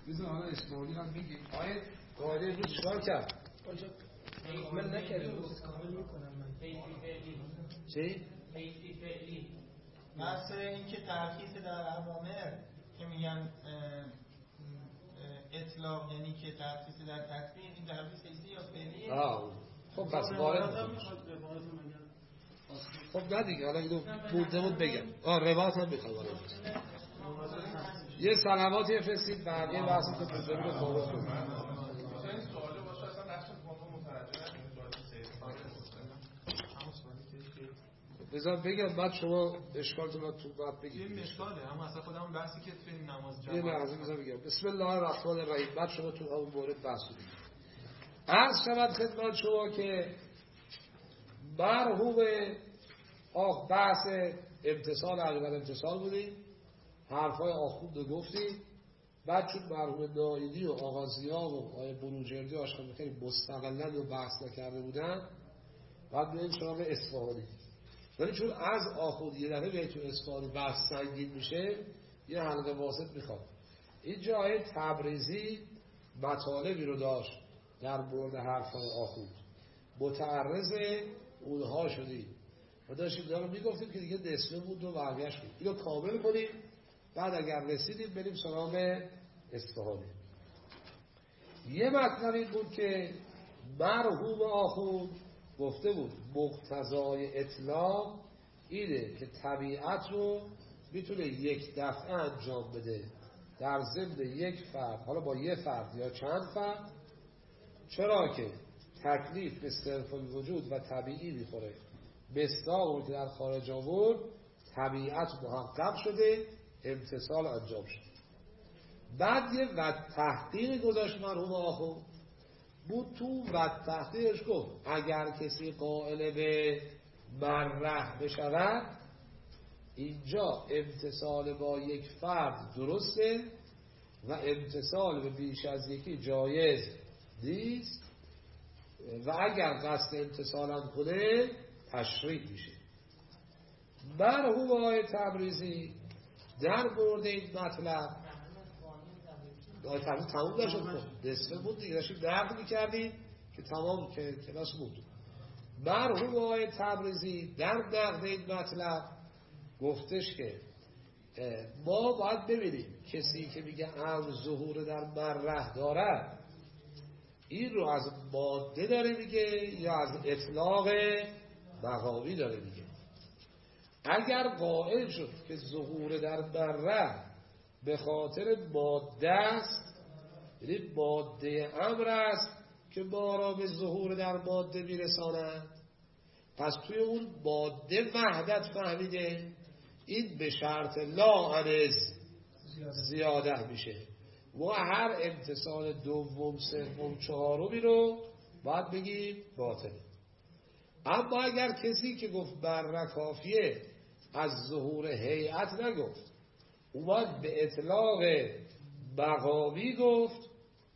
بذار حالا اسماعیلی هم میگیم آیه قاعده امروز چیکار کرد؟ کامل نکردیم روز کامل میکنم من چی؟ حیثی فعلی مثل این که ترخیص در اوامر که میگن اطلاق یعنی که ترخیص در تکفیر این ترخیص حیثی یا فعلیه. خب پس وارد خب نه دیگه حالا اینو بوده بود بگم روایت هم میخواد وارد یه سلاماتی فرستید بقیه بحثی که بوده بود فوق کنید. بذار بگم بعد شما اشکالتون رو تو بعد بگید. این اشکاله اما اصلا خودمون بحثی که توی نماز جماعت یه لحظه بذار بگم. بسم الله الرحمن الرحیم. بعد شما تو اون مورد بحث کنید. عرض شود خدمت شما که مرحوم بحث امتصال عقیدت امتصال بودیم، حرفای آخوند رو گفتیم. بعد چون مرحوم نایدی و آغازیا و آقای بروجردی و آشخان خیلی مستقلن و بحث نکرده بودن، بعد بریم سراغ اصفهانی. ولی چون از آخوند یه دفعه به تو اصفهانی بحث سنگین میشه، یه حلقه واسط میخواد. این جای تبریزی مطالبی رو داشت در مورد حرفای آخوند، متعرض اونها شدیم و داشتیم دارم میگفتیم که دیگه نصفه بود و برگشت بود. اینو کامل کنیم، بعد اگر رسیدیم بریم سراغ اصفهانی. یه مطلب این بود که مرحوم آخوند گفته بود مقتضای اطلاق اینه که طبیعت رو میتونه یک دفعه انجام بده در ضمن یک فرد، حالا با یه فرد یا چند فرد، چرا که تکلیف به صرف الوجود و طبیعی میخوره. مصداق که در خارج آورد طبیعت محقق شده، امتصال انجام شده. بعد یه و تحقیق گذاشت مرحوم آخوند بود تو و تحقیقش گفت اگر کسی قائل به مرح بشود، اینجا امتصال با یک فرد درسته و امتصال به بیش از یکی جایز نیست و اگر قصد امتصال هم کنه تشریع میشه. مرحوم آقای تبریزی در مورد این مطلب آقای تبریزی تموم نشد، دسته بود دیگه، داشتیم نقل میکردیم که تمام که کلاس بود. مرحوم آقای تبریزی در نقد این مطلب گفتش که ما باید ببینیم کسی که میگه امر ظهور در مرح دارد این رو از ماده داره میگه یا از اطلاق مقامی داره میگه. اگر قائل شد که ظهور در مرح به خاطر ماده است، یعنی ماده امر است که ما را به ظهور در ماده میرساند، پس توی اون ماده وحدت فهمیده، این به شرط لا انز زیاده میشه و هر امتصال دوم سوم چهارمی رو باید بگیم باطله. اما اگر کسی که گفت بر کافیه از ظهور هیئت نگفت، اومد به اطلاق مقامی گفت،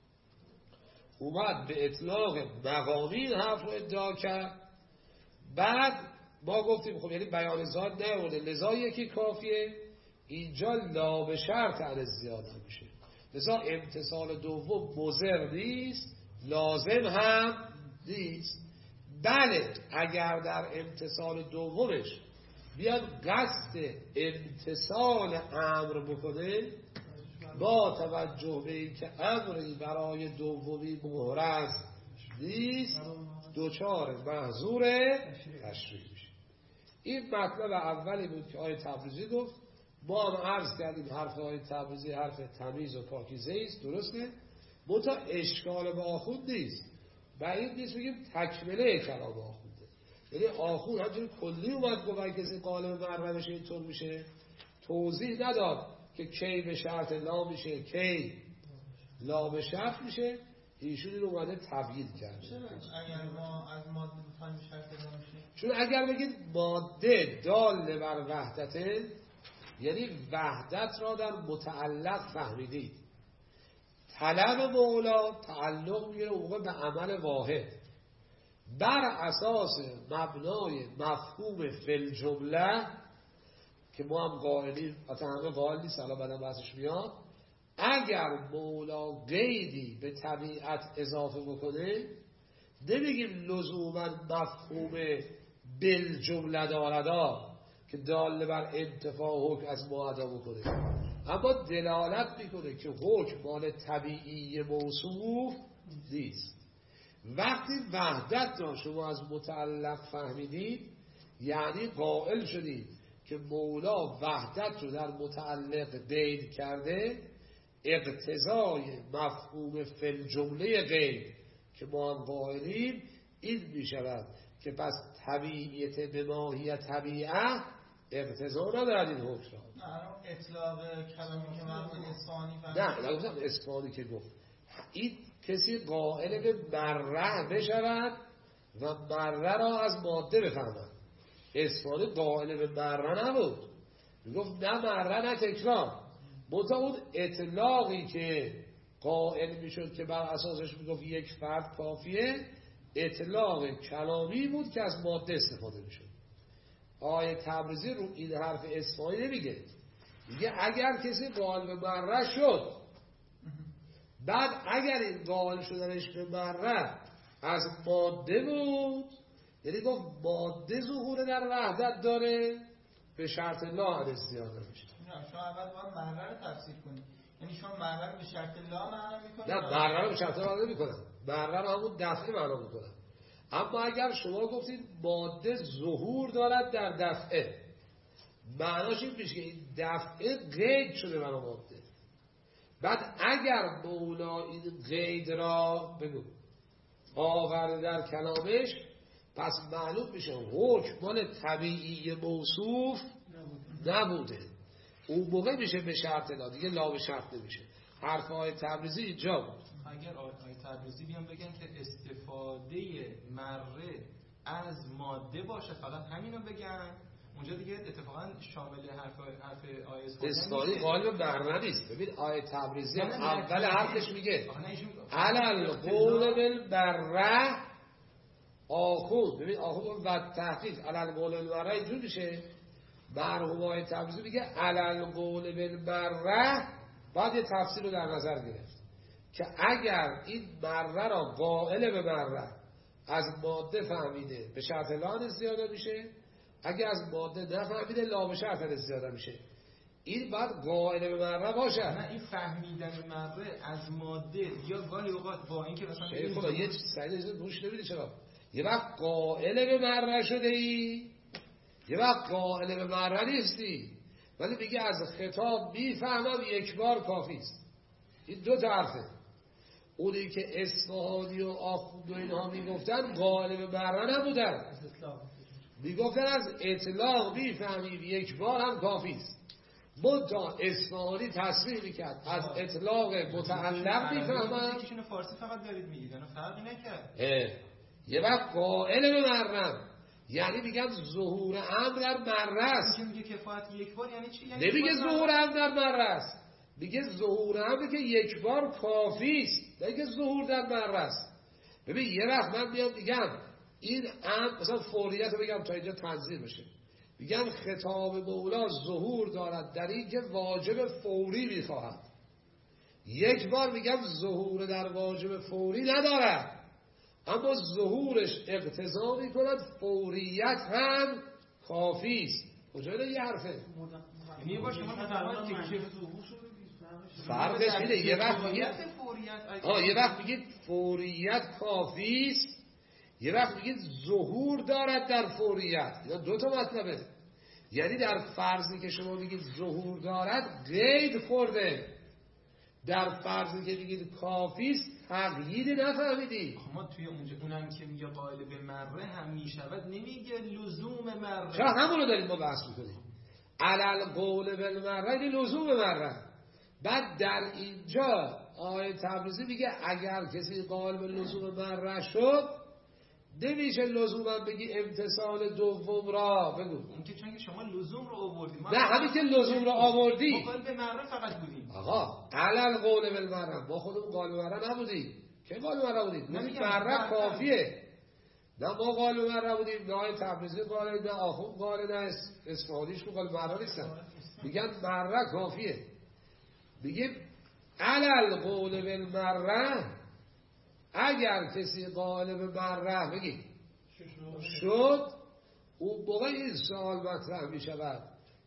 اومد به اطلاق مقامی حرف رو ادعا کرد، بعد ما گفتیم خب یعنی بیان ذات نورده لذا یکی کافیه، اینجا لا به شرط عن زیاده میشه. لذا امتصال دوم مضر نیست، لازم هم نیست. بله اگر در امتصال دومش بیاد قصد امتصال امر بکنه، با توجه به این که امری برای دومی محرز نیست، دوچار محظور تشریع میشه. این مطلب اولی بود که آیه تبریزی گفت. ما هم عرض کردیم حرف آیه تبریزی حرف تمیز و پاکیزه است، درسته؟ منتها اشکال به آخوند نیست، بعید نیست بگیم تکمله کلام آخونده. یعنی آخوند همچنین کلی اومد گفت اگه کسی قائل به مرح بشه اینطور میشه، توضیح نداد که کی به شرط لا میشه کی لا به شرط میشه. ایشون این اومده تبیین کرده. اگر ما از ماده بخوایم شرط لا میشه، چون اگر بگید ماده دال بر وحدته، یعنی وحدت را در متعلق فهمیدید. طلب مولا تعلق میگیره موقع به عمل واحد بر اساس مبنای مفهوم فل جمله که ما هم قائلیم، حتی همه قائل نیست، الان بعدم بحثش میاد. اگر مولا قیدی به طبیعت اضافه بکنه نمیگیم لزوما مفهوم بالجمله داردا که دال بر انتفاع حکم از ما ادا بکنه، اما دلالت میکنه که حکم مال طبیعی موصوف نیست. وقتی وحدت را شما از متعلق فهمیدید یعنی قائل شدید که مولا وحدت رو در متعلق قید کرده، اقتضای مفهوم فی جمله قید که ما هم قائلیم این می شود که پس طبیعیت به ماهیت طبیعه اقتضا ندارد این حکم را. اطلاق کلامی که مرحوم اصفهانی نه نگفتم اصفهانی که گفت این کسی قائل به مره بشود و مره را از ماده بفهمد. اصفهانی قائل به مره نبود، میگفت نه مره نه تکرار، منتها اون اطلاقی که قائل میشد که بر اساسش میگفت یک فرد کافیه اطلاق کلامی بود که از ماده استفاده میشد. آیه تبریزی رو این حرف اصفهانی نمیگه، میگه اگر کسی قائل به مره شد، بعد اگر این قائل شدنش به مره از ماده بود، یعنی گفت ماده ظهور در وحدت داره، به شرط لا علیه زیاده میشه. شما اول باید مره رو تفسیر کنید، یعنی شما مره رو به شرط لا معنا میکنید؟ نه مره رو به شرط لا نمیکنم، مره رو همون دفعه معنا میکنم. اما اگر شما گفتید ماده ظهور دارد در دفعه، معناش این میشه که این دفعه قید شده برای ماده. بعد اگر مولا این قید را بگو آورده در کلامش، پس معلوم میشه حکم مال طبیعی موصوف نبوده، اون موقع میشه به شرط لا، دیگه لا به شرط نمیشه. حرف آیه تبریزی اینجا بود. اگر آیه تبریزی بیان بگن که استفاده مره از ماده باشه، فقط همینو بگن، اونجا دیگه اتفاقا شامل حرف آیه اصفهانی قائل به مره نیست. ببین آیه تبریزی اول حرفش میگه علل قول بالبره آخون، ببین آخون و تحقیق علل قول بالبره اینجور میشه. مرحوم آیه تبریزی میگه علل قول بالبره، باید یه تفسیر رو در نظر گرفت که اگر این مره را قائل به مره از ماده فهمیده به شرط لا زیاده میشه، اگر از ماده نفهمیده لا به شرط زیاده میشه. این باید قائل به مره باشه. نه این فهمیدن مره از ماده یا گاهی اوقات با اینکه مثلا شیخ خدا یه سعید روش نمیده چرا یه وقت قائل به مره شده ای، یه وقت قائل به مره نیستی، ولی میگه از خطاب میفهمم یک بار کافی است. این دو طرفه. اونی که اصفهانی و آخوند و اینها میگفتن قائل به مره نبودن، میگفتن از اطلاق میفهمیم یک بار هم کافی است. منتها اصفهانی تصریح میکرد از اطلاق متعلق میفهمم. یکیشون فارسی فقط دارید میگید، انا فرقی نکرد. یه وقت قائل به مره یعنی میگم ظهور امر در مره است. میگه کفایت یک بار یعنی چی؟ یعنی نمیگه ظهور امر در مره است، میگه ظهور امر که یک بار کافی است، نه که ظهور در مره است. ببین یه وقت من میام میگم این امر مثلا فوریت رو بگم تا اینجا تنظیم بشه، میگم خطاب مولا ظهور دارد در این که واجب فوری میخواهد. یک بار میگم ظهور در واجب فوری ندارد، اما ظهورش اقتضا میکند فوریت هم کافی است. کجا یه حرفه؟ یعنی باشه شما که فرقش اینه. یه وقت میگید یه وقت میگید فوریت کافی است، یه وقت میگید ظهور دارد در فوریت. اینا دو تا مطلبه. یعنی در فرضی که شما میگید ظهور دارد قید خورده، در فرضی که میگید کافی است تقییدی نفهمیدی. ما توی اونجا اونم که میگه قائل به مره هم میشود، نمیگه لزوم مره. چرا همونو داریم ما بحث میکنیم. علل قول بالمره یعنی لزوم مره. بعد در اینجا آیه تبریزی میگه اگر کسی قائل به لزوم مره شد، نمیشه لزوما بگی امتصال دوم را بگو. اون که چون شما لزوم رو آوردید، نه همین که لزوم رو آوردی ما قائل به مره فقط بودیم. آقا علل قول بالمره ما خودمون قائل به مره نبودیم. که قائل به مره بودیم؟ مره کافیه. نه ما قائل به مره بودیم، نه آیه تبریزی قائل، نه آخوند قائل، نه اصفهانیش قائل به مره نیستن. میگن مره کافیه. میگیم علل قول بالمره، اگر کسی قائل به مره بگید شد، اون موقع این سوال مطرح می شود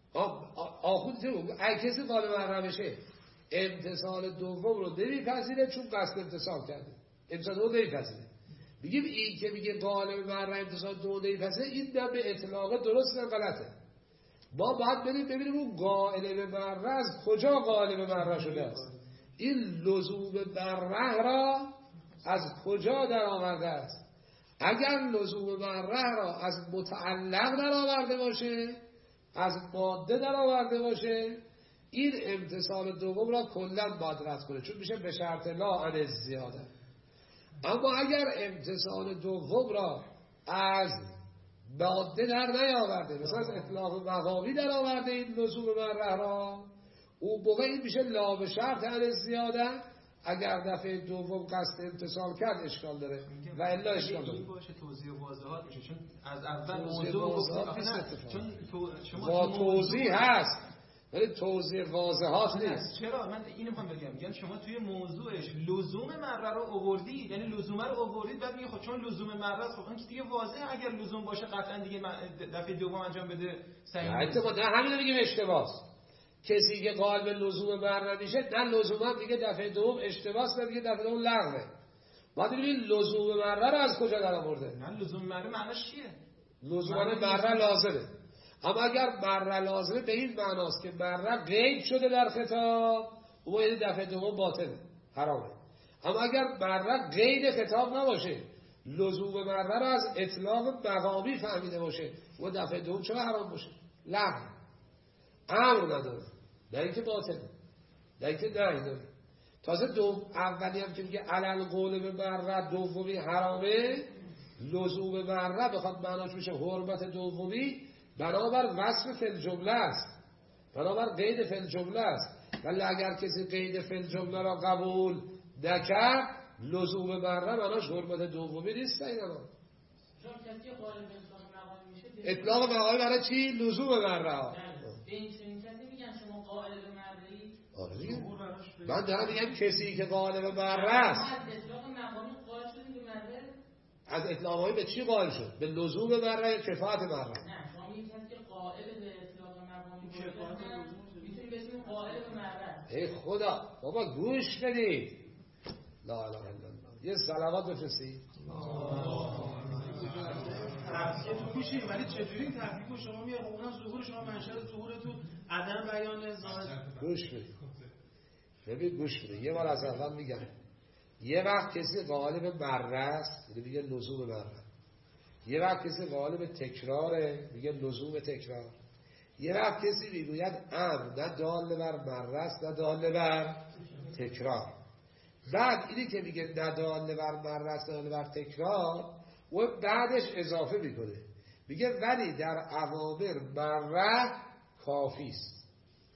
آخوند اگر کسی قائل به مره بشه امتصال دوم رو نمیپذیره چون قصد امتصال کرده، امتصال دوم نمیپذیره. بگیم این که میگه قائل به مره امتصال دوم نمیپذیره، این نه به اطلاق درست نه غلطه. ما باید بریم ببینیم اون قائل به مره از کجا قائل به مره شده است، این لزوم مره را از کجا در آورده است. اگر لزوم مره را از متعلق در آورده باشه، از ماده در آورده باشه، این امتصال دوم را کلا باید رد کنه، چون میشه به شرط لا عن زیاده. اما اگر امتصال دوم را از ماده در نیاورده، مثلا از اطلاق مقامی در آورده این لزوم مره را، اون موقع این میشه لا به شرط عن زیاده. اگر دفعه دوم قصد امتصال کرد اشکال داره و الا اشکال داره. باشه توضیح واضحات میشه، چون از اول موضوع چون شما توضیح هست ولی توضیح واضحات نیست. چرا؟ من اینو میخوام بگم، یعنی شما توی موضوعش لزوم مره رو آوردید، یعنی لزوم رو آوردید، بعد میگه خب چون لزوم مره است، خب اون که دیگه واضحه اگر لزوم باشه قطعا دیگه دفعه دوم انجام بده صحیح. نه همین میگیم اشتباهه. کسی که قائل به لزوم مره میشه، نه لزوما دیگه دفعه دوم اشتباهه، نه دیگه دفعه دوم لغوه. بعد ببینید لزوم مره رو از کجا در آورده. نه لزوم مره معناش چیه؟ لزوم مره لازمه. اما اگر مره لازمه به این معناست که مره قید شده در خطاب، اون یعنی دفعه دوم باطله، حرامه. اما اگر مره قید خطاب نباشه، لزوم مره رو از اطلاق مقامی فهمیده باشه، اون دفعه دوم چرا حرام باشه؟ لغو. امر نداره، نه اینکه باطله، نه اینکه نهی داره. تازه اولی هم که میگه علل قول به مره، دومی حرامه، لزوم مره بخواد معناش میشه حرمت دومی، بنابر وصف فی الجمله است، بنابر قید فی الجمله است. ولی اگر کسی قید فی الجمله را قبول نکرد، لزوم مره معناش حرمت دومی نیست. اینا اطلاق مقامی برای چی؟ لزوم مره. آره دیگه. من دارم میگم کسی که قائل به مره است، از اطلاق مقامی به چی قائل شد؟ به لزوم مره، کفایت مره. نه شما میگید که قائل به اطلاق مقامی میتونی بشین قائل به مره. ای خدا بابا گوش بدید. لا اله الا الله. یه صلوات بفرستید. تفسیر تو میشه، ولی چجوری این تفسیر شما میگه اونها ظهور شما منشأ ظهورتون عدم بیان ظاهر. گوش بدید. ببین گوش بدید. یه بار از اول میگم. یه وقت کسی قائل به مره است، یعنی میگه لزوم مره. یه وقت کسی قائل به تکراره، میگه لزوم تکرار. یه وقت کسی میگوید امر نه دال بر مره است نه دال بر تکرار. بعد اینی که میگه نه دال بر مره است نه دال بر تکرار، و بعدش اضافه میکنه، میگه ولی در اوامر مره کافی است.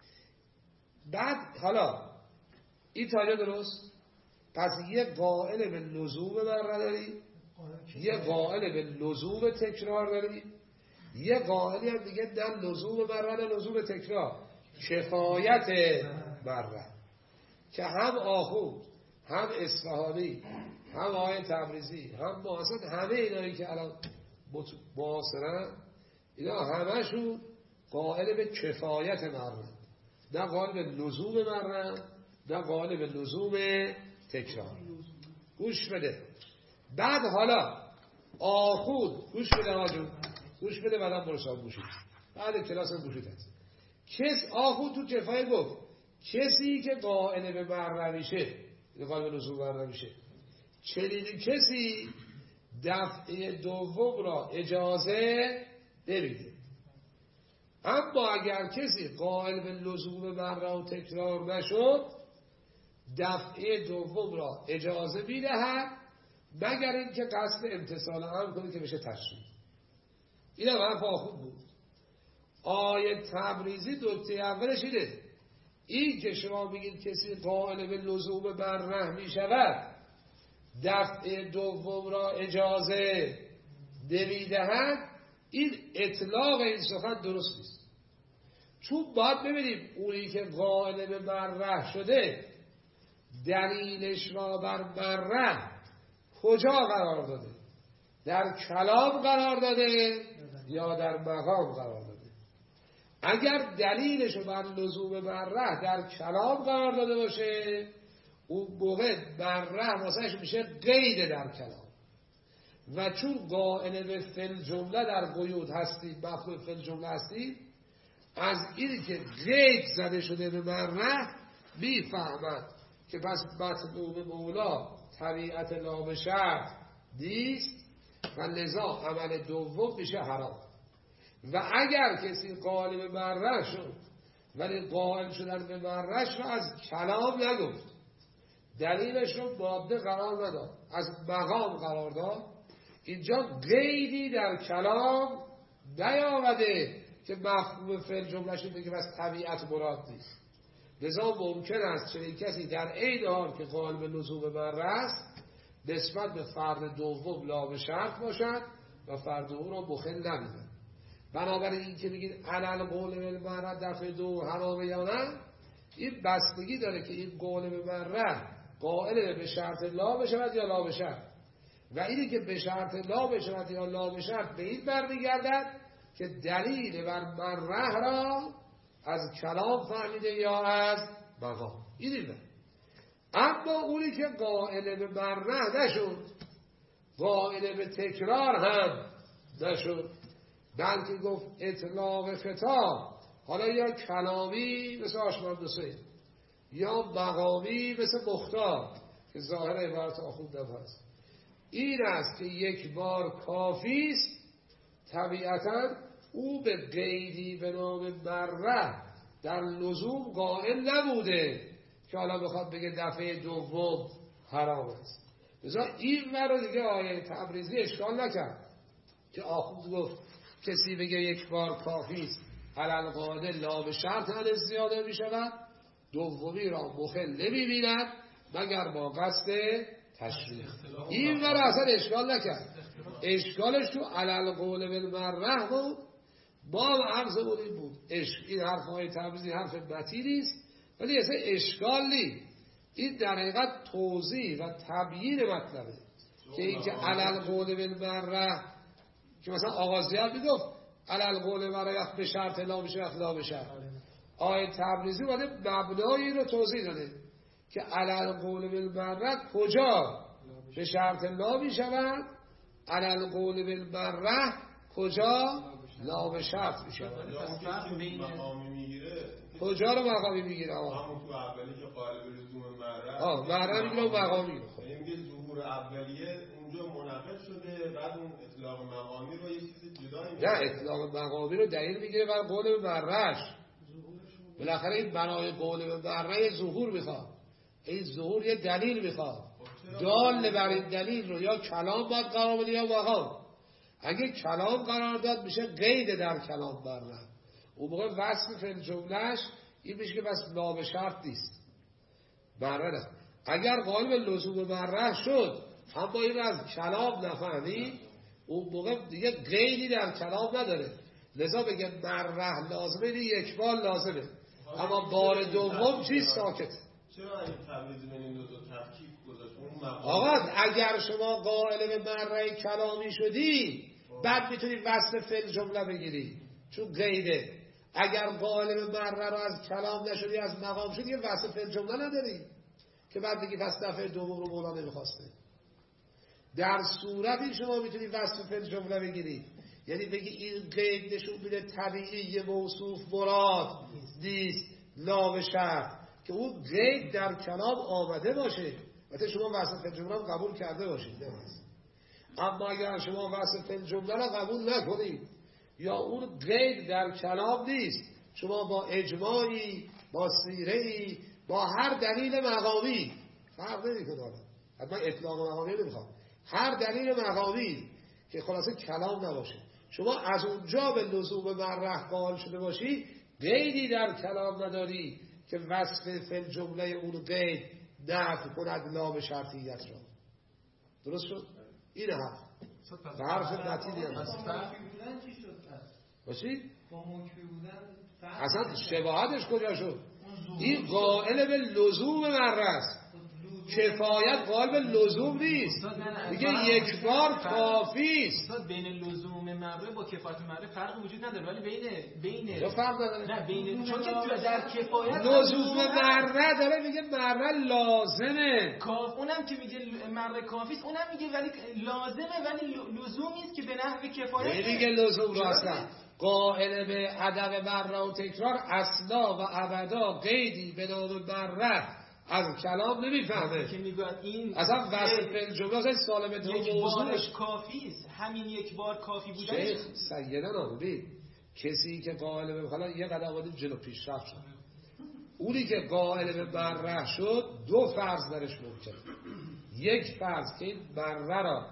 بعد حالا این تاجه درست؟ پس یه قائل به لزوم مره داری، یه قائل به لزوم تکرار داری، یه قائلی هم دیگه نه لزوم مره نه لزوم تکرار، کفایت مره، که هم آخوند هم اصفهانی هم آقای تبریزی هم معاصر، همه اینایی که الان معاصرن، اینا همشون قائل به کفایت مره، نه قائل به لزوم مره نه قائل به لزوم تکرار. گوش بده. بعد حالا آخوند گوش بده آجون، گوش بده بعدم برسان گوشید، بعد کلاس هم گوشید هست. آخوند تو کفایه گفت کسی که قائل به مره میشه، قائل به لزوم مره میشه، چنین کسی دفعه دوم را اجازه نمیده. اما اگر کسی قائل به لزوم مره و تکرار نشد، دفعه دوم را اجازه میدهد، مگر اینکه قصد امتصال امر کنه که بشه تشریع. این هم حرف آخوند بود. آیه تبریزی نکته اولش اینه، این که شما میگید کسی قائل به لزوم مره میشود، دفعه دوم را اجازه نمیدهد، این اطلاق این سخن درست نیست. چون باید ببینیم اونی که قائل به مره شده دلیلش را بر مره کجا قرار داده؟ در کلام قرار داده یا در مقام قرار داده؟ اگر دلیلش رو بر لزوم مره در کلام قرار داده باشه، اون موقع مره واسهش میشه قید در کلام، و چون قائل به فعل جمله در قیود هستید، مفعول فعل جمله هستید، از اینی که قید زده شده به مره میفهمد که پس مطلوب مولا طبیعت لام شرط نیست و لذا عمل دوم میشه حرام. و اگر کسی قائل به مره شد ولی قائل شدن به مرهش رو از کلام نگفت، دلیلش رو ماده قرار نداد، از مقام قرار داد، اینجا قیدی در کلام نیامده که مفهوم فعل جمله شده که بس طبیعت مراد نیست. لذا ممکن است چنین کسی در عین حال که قائل به لزوم مره است نسبت به فرد دوم لام شرط باشد و فرد او را مخل نمیدن. بنابراین این که بگید علل قول به مره دفعه دو حرامه یا نه، این بستگی داره که این قول به مره قائل به شرط لا بشود یا لا بشرط، و اینی که به شرط لا بشود یا لا بشرط به این برمیگردد که دلیل بر مره را از کلام فهمیده یا از مقام. این اما اونی که قائل به مره نشد، قائل به تکرار هم نشد، بلکه گفت اطلاق خطاب، حالا یا کلامی مثل آشمند حسین یا مقامی مثل مختار که ظاهر عبارت آخوندم هست، این است که یک بار کافی است. طبیعتا او به قیدی به نام مره در لزوم قائل نبوده که حالا بخواد بگه دفعه دوم حرام است. لذا این رو دیگه آیه تبریزی اشکال نکرد که آخوند گفت کسی بگه یک بار کافی است علل قاعده لا به شرط عن زیاده می شود، دومی را مخل نمی بیند مگر با قصد تشریح. این رو اصلا اشکال نکرد، اشکالش تو علل قول بالمره بود. ما عرض بود این حرف های تبریزی حرف متینی است، ولی اصلا اشکال نیست. این در حقیقت توضیح و تبیین مطلبه که این که علل قول بالمره که مثلا آغازیات میگفت علل قول بالمره به شرط لا بشه لا بشه، آیه تبریزی اومده مبنای رو توضیح داده که علل قول بالمره کجا به شرط لا میشود، علل قول بالمره کجا لا به شرط میشود. کجا رو مقامی میگیره؟ همون تو اولی که قائل به لزوم مره میگیره و مقامی میگیره. میگه ظهور اولیه اونجا منعقد شده، بعد اون اطلاق مقامی رو یه چیز جدا میگیره. نه، اطلاق مقامی رو دلیل میگیره بر قول به مرهش. بالاخره این بنای قول به مره ظهور میخواد، این ظهور یه دلیل میخواد، دال بر این دلیل رو یا کلام باید قرار بده یا مقام. اگه کلام قرار داد میشه قید در کلام مره، اون موقع وصف فعل جملهش این میشه که بس لا به شرط نیست، مره نه. اگر قائل به لزوم مره شد اما این از کلام نفهمید، اون موقع دیگه قیدی در کلام نداره، لذا بگه مره لازمه، یک بار لازمه، اما بار دوم چیز ساکت. چرا این تبریز بین این دو تفکیک گذاشت؟ آقا اگر شما قائل به مره کلامی شدی بعد میتونی وصف فعل جمله بگیری چون قیده. اگر قائل به مره رو از کلام نشدی از مقام شدی یه وصف فعل جمله نداری که بعد بگی پس دفعه دوم رو مولا نمیخواسته. در صورتی شما میتونی وصف فعل جمله بگیری، یعنی بگی این قید نشون میده طبیعی یه موصوف مراد نیست لا به شرط، که اون قید در کلام آمده باشه و شما وصف فعل جمله رو قبول کرده باشید. اما اگر شما وصف فعل جمله رو قبول نکنید یا اون قید در کلام نیست، شما با اجماعی، با سیره‌ای، با هر دلیل مقامی فرق نمی‌کنه، حتما اطلاق مقامی نمیخوام، هر دلیل مقامی که خلاصه کلام نباشه، شما از اونجا به لزوم مره قائل شده باشی، قیدی در کلام نداری که وصف فعل جمله اون قید نفی کند لا به شرطیت را. درست شد؟ این حرف متینی هست. باشی؟ اصلا شباهتش کجا شد؟ این قائل به لزوم مره است. کفایت قائل به لزوم نیست، دیگه یک بار کافی است. استاد بین لزوم مره با کفایت مره فرق وجود نداره، ولی بین فرق نداره. نه بین، چون که در کفایت لزوم مره داره میگه مره لازمه، اونم که میگه مره کافی است، اونم میگه ولی لازمه، ولی لزومی است که به نحو کفایت میگه لزوم رو اصلا قائل به عدم مره و تکرار اصلا و ابدا قیدی به نام مره از کلام نمیفهمه که میگن این اصلا وصف الجمله اصلا سالم تو یک موضوعش بارش کافی است، همین یک بار کافی بودن. شیخ سیدنا ببین کسی که قائل به حالا یه قدم آمدیم جلو پیشرفت شد، اونی که قائل به مره شد دو فرض درش ممکنه. یک فرض که این مره را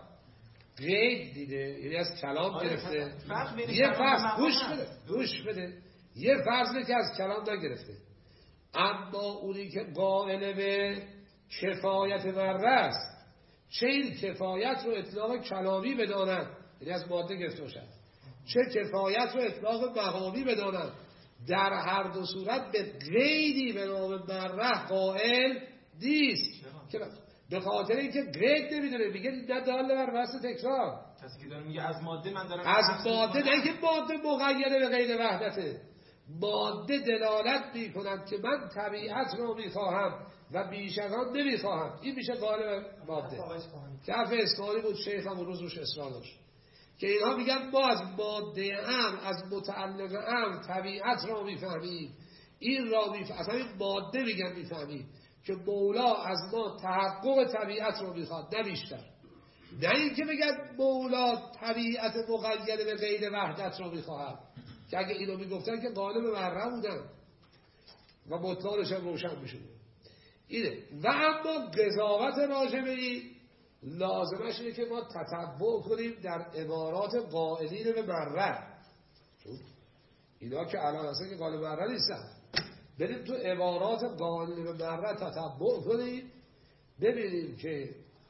قید دیده، یعنی از کلام گرفته. یه فرض گوش بده یه فرض که از کلام نگرفته. اما اونی که قائل به کفایت مره است، چه این کفایت رو اطلاق کلامی بدانند، یعنی از ماده گرفته باشند، چه کفایت رو اطلاق مقامی بدانند، در هر دو صورت به قیدی به نام مره قائل نیست. به خاطر اینکه قید نمیدونه، میگه نه دال بر وصف تکرار. کسی که داره میگه از ماده من دارم از ماده، نه که ماده مقیده به غیر وحدته، ماده دلالت میکند که من طبیعت رو میخواهم و بیش از آن نمیخواهم. این میشه قائل ماده که حرف اسماعیلی بود، شیخ هم روز روش اصرار داشت که اینها میگن ما از ماده از متعلق طبیعت را میفهمیم، این را میفهمیم، اصلا این ماده میگن میفهمیم که مولا از ما تحقق طبیعت رو میخواد، نه بیشتر. نه این که بگن مولا طبیعت مقید به غیر وحدت رو میخواهد، که اگه اینو میگفتن که قائل به مره بودن و بطلانش هم روشن میشود. اینه. و اما قضاوت راجع به این لازمش اینه که ما تتبع کنیم در عبارات قائلین به مره، چون اینا که الان هستن که قائل به مره نیستن. بریم تو عبارات قائلین به مره تتبع کنیم، ببینیم که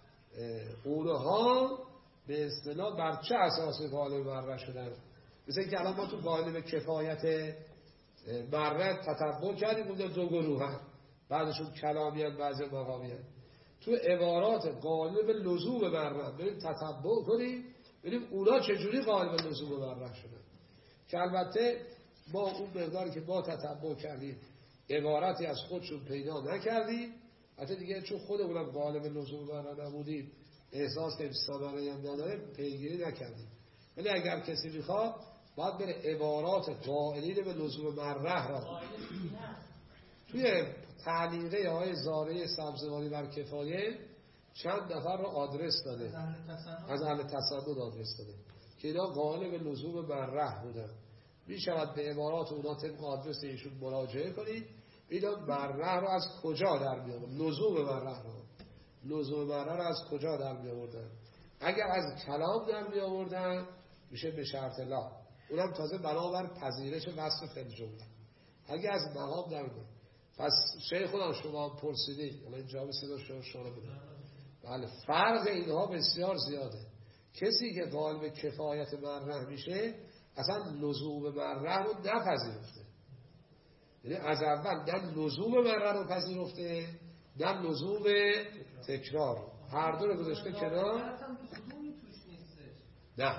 اونها به اصطلاح بر چه اساسی قائل به مره شدن. مثل اینکه الان ما تو قائل به کفایت مره تتبع کردیم، اونجا دو گروه هم، بعدشون کلامی هم بعضی مقامی هم. تو عبارات قائل به لزوم مره بریم تتبع کنیم، بریم اونا چجوری قائل به لزوم مره شدن، که البته ما اون مقداری که ما تتبع کردیم عبارتی از خودشون پیدا نکردیم، حتی دیگه چون خودمونم قائل به لزوم مره نبودیم، احساس که ثمره هم نداره، پیگیری نکردیم. ولی اگر کسی میخواد باید بره عبارات قائلین به لزوم مره را توی تعلیقه های زاره سبزواری بر کفایه چند نفر رو آدرس داده، از اهل تسنن آدرس داده که اینا قائل به لزوم مره بودن. میشود به عبارات اونا طبق آدرس ایشون مراجعه کنید، اینا مره رو از کجا در میآورد، لزوم مره رو از کجا در میآوردن. اگر از کلام در میآوردن میشه به شرط لا، اونم تازه بنابر پذیرش وصف فعل جمله. اگر از مقام در میآورد، پس شیخ خودم شما پرسیدید، الان جواب صدا شما بده. بله، فرق اینها بسیار زیاده. کسی که قائل به کفایت مره میشه اصلا لزوم مره رو نپذیرفته، یعنی از اول نه لزوم مره رو پذیرفته نه لزوم تکرار رو، هر دو رو گذاشته کنار. نه،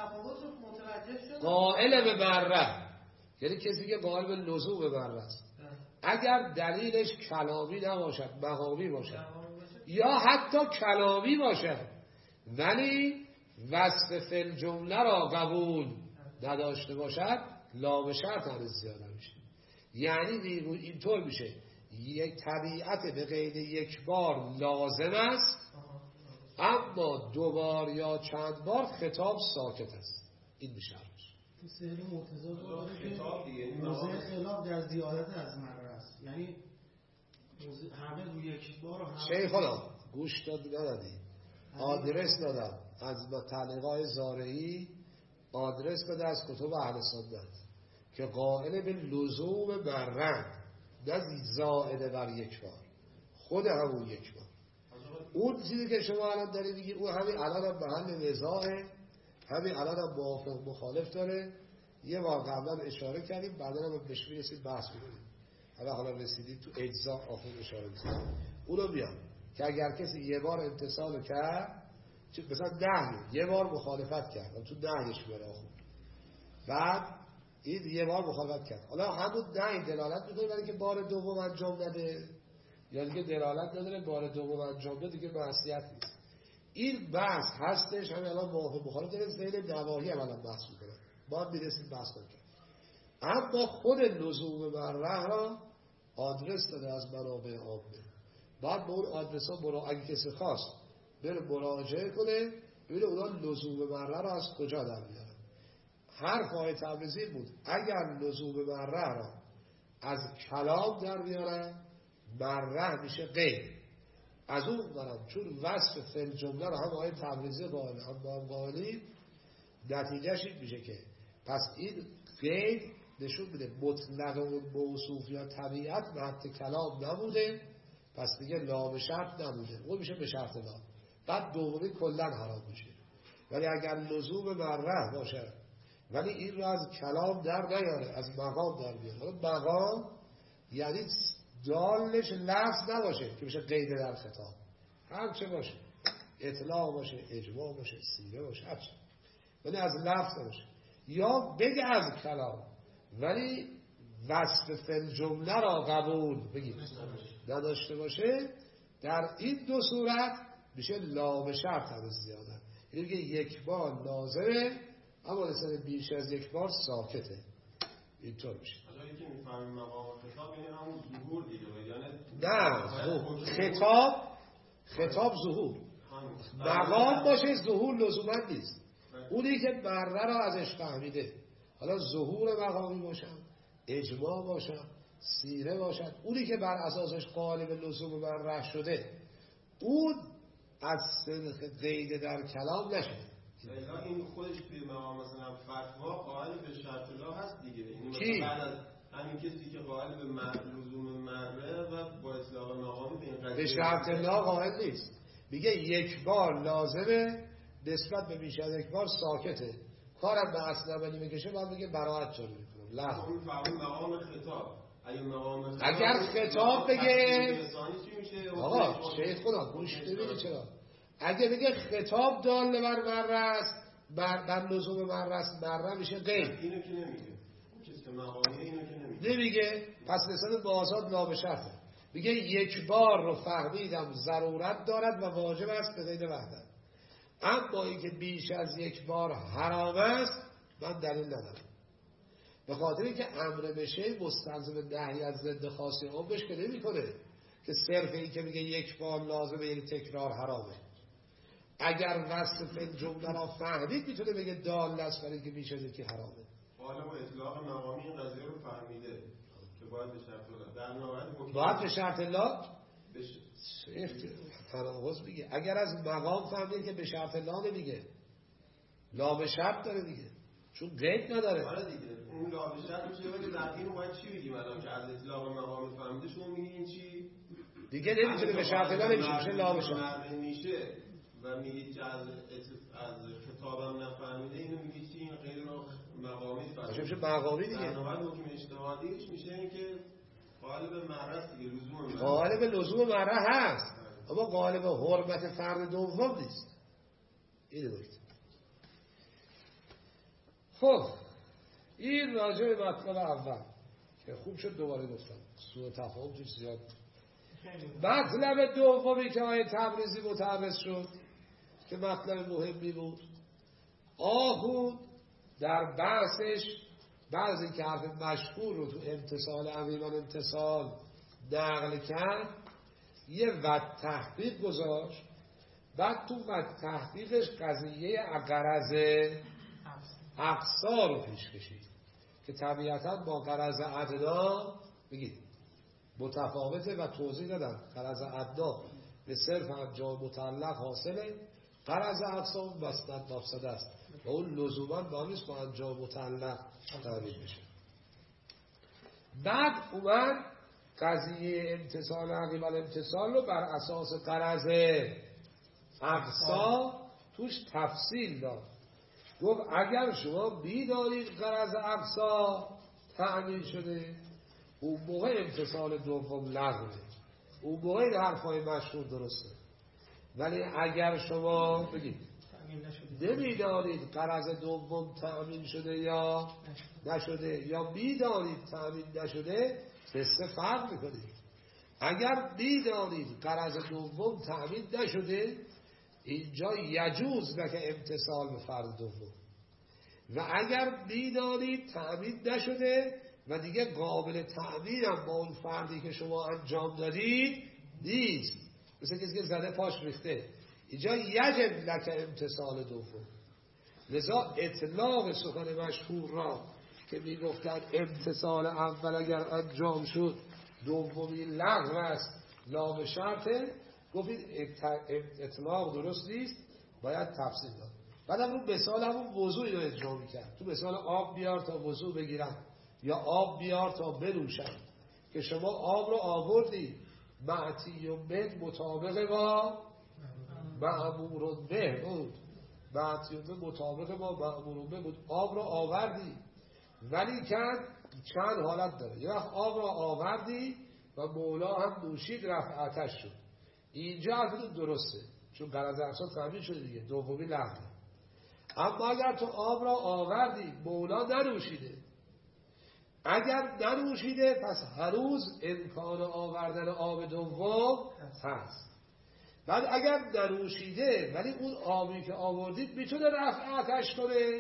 قائل به مره یعنی کسی که قائل به لزوم مره است، اگر دلیلش کلامی نباشد، مقامی باشد یا حتی کلامی باشد ولی وصف فعل جمله را قبول نداشته باشد، لا به شرط هم زیاده میشه. یعنی اینطور میشه یک طبیعت به قید یک بار لازم است، اما دو بار یا چند بار خطاب ساکت است. این میشه سهل مرتضی خطاب دیگه موضع خلاف در زیادت از مره است، یعنی همه روی یک بار رو شیخ خدا گوش ندادی، آدرس دادم از تعلیقات زارعی، آدرس بده از کتب اهل سنت که قائل به لزوم مره، نه زائده بر یک بار، خود همون یک بار. اون چیزی که شما الان داری میگی اون همین الان هم محل نزاعه، همین الان هم موافق مخالف داره. یه بار قبلا اشاره کردیم، بعدا هم بهش میرسید بحث میکنیم. حالا رسیدید تو اجزا آخر اشاره میکنیم، اونو میام. که اگر کسی یه بار امتثال کرد، مثلا نهی یه بار مخالفت کرد، تو نهیش میره آخون، بعد این یه بار مخالفت کرد، حالا همون نهی دلالت میکنه برای که بار دوم انجام نده، یا دیگه دلالت نداره بار دوم انجام بده دیگه معصیت نیست. این بحث هستش، همین الان موافق مخالف داره زیل نواهی هم الان بحث میکنه، ما هم میرسیم بحث کنیم. اما خود لزوم مره را آدرس داده از منابع عامه، بعد به اون آدرس ها اگه کسی خواست بره مراجعه کنه ببینه اونا لزوم مره را از کجا در میارن. حرف آقای تبریزی بود اگر لزوم مره را از کلام در میارن مره میشه غیر. از اون برم چون وصف فعل جمله را هم آقای تبریزی قائل هم با هم قائلیم، نتیجهش این میشه که پس این غیر نشون میده مطلق اون موصوف یا طبیعت محط کلام نبوده، پس دیگه لا به شرط نبوده، اون میشه به شرط لا، بعد دومی کلا حرام میشه. ولی اگر لزوم مره باشه ولی این رو از کلام در نیاره، از مقام در بیاره، مقام یعنی دالش لفظ نباشه که میشه قید در خطاب، هر چه باشه، اطلاع باشه، اجماع باشه، سیره باشه، هر چه، ولی از لفظ نباشه، یا بگه از کلام ولی وصف فعل جمله را قبول بگید نداشته باشه، در این دو صورت میشه لا به شرط هم زیاده، یعنی که یک بار لازمه اما لسان بیش از یک بار ساکته، اینطور میشه. حالا که میفهمیم مقام خطاب یعنی همون ظهور دیگه، یعنی نه خطاب ظهور، مقام باشه ظهور لزوما نیست، اونی که مره را ازش فهمیده، حالا ظهور مقامی باشن، اجماع باشن، سیره باشن، اونی که بر اساسش قالب لزوم مره شده اون از صدق قید در کلام نشه. این خودش توی مقام مثلا فتوا قائل به شرط لا هست دیگه، کی؟ بعد از همین کسی که قائل به لزوم مره و با اطلاق مقامی به این قضیه به شرط لا قائل نیست، میگه یک بار لازمه نسبت به بیش از یک بار ساکته، کارم به اصل اولی میکشه باید بگه براحت جاری میکنم. لا مقام خطاب اگر خطاب بگه آقا شیخ خدا گوش ببینید چرا اگه بگه خطاب دال بر مره است بر لزوم مره است، مره میشه غیر، اینو که نمیگه کسی مقامی اینو که نمیگه، پس نسبت به آزاد لا به شرطه، میگه یک بار رو فهمیدم ضرورت دارد و واجب است به غیر وحدت، اما اینکه بیش از یک بار حرام است من دلیل ندارم، به خاطر اینکه امر بشه مستلزم نهی از ضد خاصی عمرش که نمیکنه که صرف این که میگه یک بار لازمه یعنی تکرار حرامه. اگر وصف فعل جمله را فهمید میتونه بگه دال است برای اینکه بیش از اینکه حرامه. حالا با اطلاق مقامی این قضیه رو فهمیده که باید به شرط لا در نهایت باید به شرط لا تناقض میگه، اگر از مقام فهمید که به شرط لا نمیگه، لا به شرط داره دیگه چون قید نداره. آره دیگه اون لا به شرط میشه، ولی در این باید چی بگیم الان که از اطلاق مقامی فهمیده شما میگی این چی دیگه نمیتونه به شرط لا نمیشه، میشه لا به شرط میشه و میگید که از خطابم نفهمیده، اینو میگی چی؟ این غیر مقامی فهمیده میشه مقامی دیگه. در نهایت حکم اجتهادیش میشه این که قالب مره دیگه، لزوم مره، قالب لزوم مره هست اما قالب حرمت فرد دوم نیست. این نکته. خب این راجع به مطلب اول که خوب شد دوباره گفتم، سوء تفاهم توش زیاد. مطلب دومی که آیه تبریزی متعرض شد که مطلب مهمی بود، آخوند در بحثش بعضی که حرف مشهور رو تو امتصال عمیمان امتصال نقل کرد، یه وقت تحقیق گذاشت، بعد تو وقت تحقیقش قضیه غرض اقصا رو پیش کشید که طبیعتا با غرض ادنا بگید متفاوته و توضیح دادن غرض ادنا به صرف انجام مطلق حاصله، غرض اقصا مسند مفسده است و اون لزوما با نیست با انجام مطلق تعریف میشه. بعد اومد قضیه امتصال عقیب الامتصال رو بر اساس غرض اقصا توش تفصیل داد، گفت اگر شما میدانید غرض اقصا تعمیل شده اون موقع امتصال دوم لغوه، اون موقع این حرفای مشهور درسته. ولی اگر شما بگید نمیدانید قرض دوم تأمین شده یا نشده، یا میدانید تأمین نشده، قصه فرق میکنید. اگر میدانید قرض دوم تأمین نشده، اینجا یجوز لکه امتثال به فرض دوم. و اگر میدانید تأمین نشده و دیگه قابل تأمین هم با اون فردی که شما انجام دادید نیست، مثل کسی که زده پاش ریخته، اینجا یجب لکه امتثال دوم. لذا اطلاق سخن مشهور را که میگفتن امتثال اول اگر انجام شد دومی لغو است لا به شرطه، گفتید اطلاق درست نیست، باید تفصیل داد. بعدم رو مثال همون وضوعی رو اجرا میکرد. تو مثال آب بیار تا وضوع بگیرم یا آب بیار تا بنوشم، که شما آب رو آوردی معتی و بد مطابق با مأمور به بود، معتی و بد مطابق با مأمور به بود، آب رو آوردی، ولی چند حالت داره. یه وقت آب رو آوردی و مولا هم نوشید رفع آتش شد، اینجا حرفتون درسته چون قرض افساد تأمین شده دیگه، دومی لغوه. اما اگر تو آب را آوردی مولا ننوشیده، اگر ننوشیده پس هنوز امکان آوردن آب دوم هست. بعد اگر ننوشیده ولی اون آبی که آوردید میتونه رفع آتش کنه،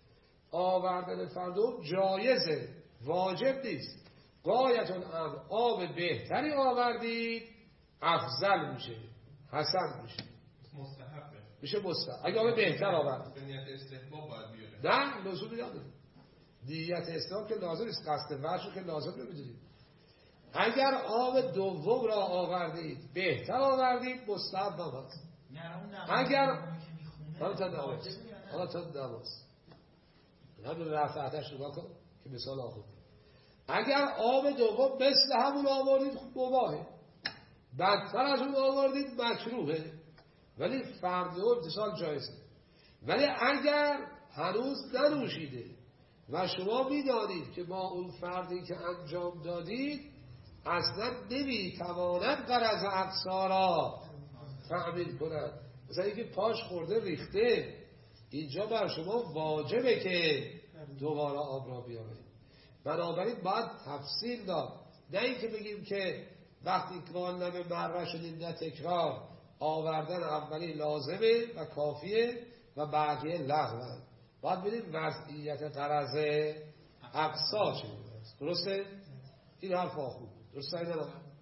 آوردن فردوم جایزه، واجب نیست. غایتون آب بهتری آوردید افضل میشه، حسن میشه، مستحبه میشه مستحب. اگه آب بهتر آورد نیت استحباب باید بیاره، نه لزومی نداره. نیت استحباب که لازم نیست، قصد وجه که لازم نمیدونید. اگر آب دوم را آوردید بهتر آوردید مستحب نماز. اگر حالا تا نماز همین رفعتش رو کن که مثال آخر، اگر آب دوم مثل همون آوردید خوب مباهه، بدتر از اون آوردید مکروهه، ولی فرد و امتصال جایزه. ولی اگر هنوز ننوشیده و شما میدانید که با اون فردی که انجام دادید اصلا نمیتواند قرض اقصا را تأمین کند، مثلا اینکه پاش خورده ریخته، اینجا بر شما واجبه که دوباره آب را بیارید. بنابراین باید تفصیل داد، نه اینکه بگیم که وقتی کان نمه مره شدید نه تکرار، آوردن اولی لازمه و کافیه و بقیه لغوه. باید ببینیم وضعیت قرض اقصا چه است. درسته؟ این حرف آخود درسته نه؟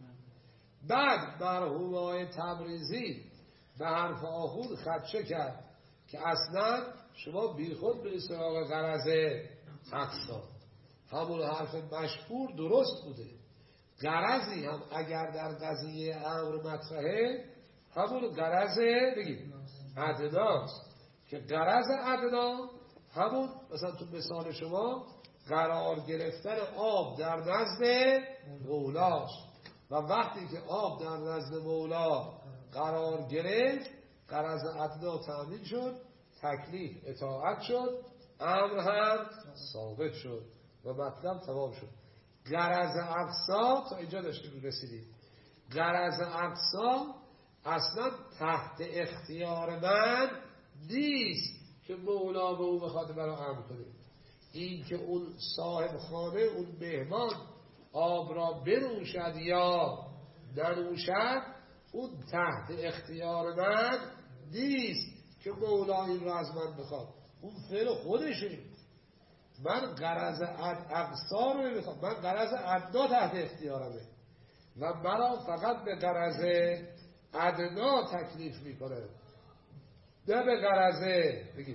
بعد مرحوم تبریزی به حرف آخود خدشه کرد که اصلا شما بیخود به سراغ قرض اقصا. همون حرف مشهور درست بوده. قرضی هم اگر در قضیه امر مطرحه همون قرض بگید ادناست، که قرض ادنا همون مثلا تو مثال شما قرار گرفتن آب در نزد مولاست، و وقتی که آب در نزد مولا قرار گرفت قرض ادنا تأمین شد، تکلیف اطاعت شد، امر هم ثابت شد و مطلب تمام شد. قرض اقصا تا اینجا داشتیم رسیدیم. قرض اقصا اصلا تحت اختیار من نیست که مولا به اون بخواد برای امر کنه. این که اون صاحب خانه، اون مهمان آب را بنوشد یا ننوشد، اون تحت اختیار من نیست که مولا این را از من بخواد. اون فعل خودشه. من قرض اقصا رو نمیخوام، من قرض ادنا تحت اختیارمه و مرا فقط به قرض ادنا تکلیف میکنه، نه به قرض بگید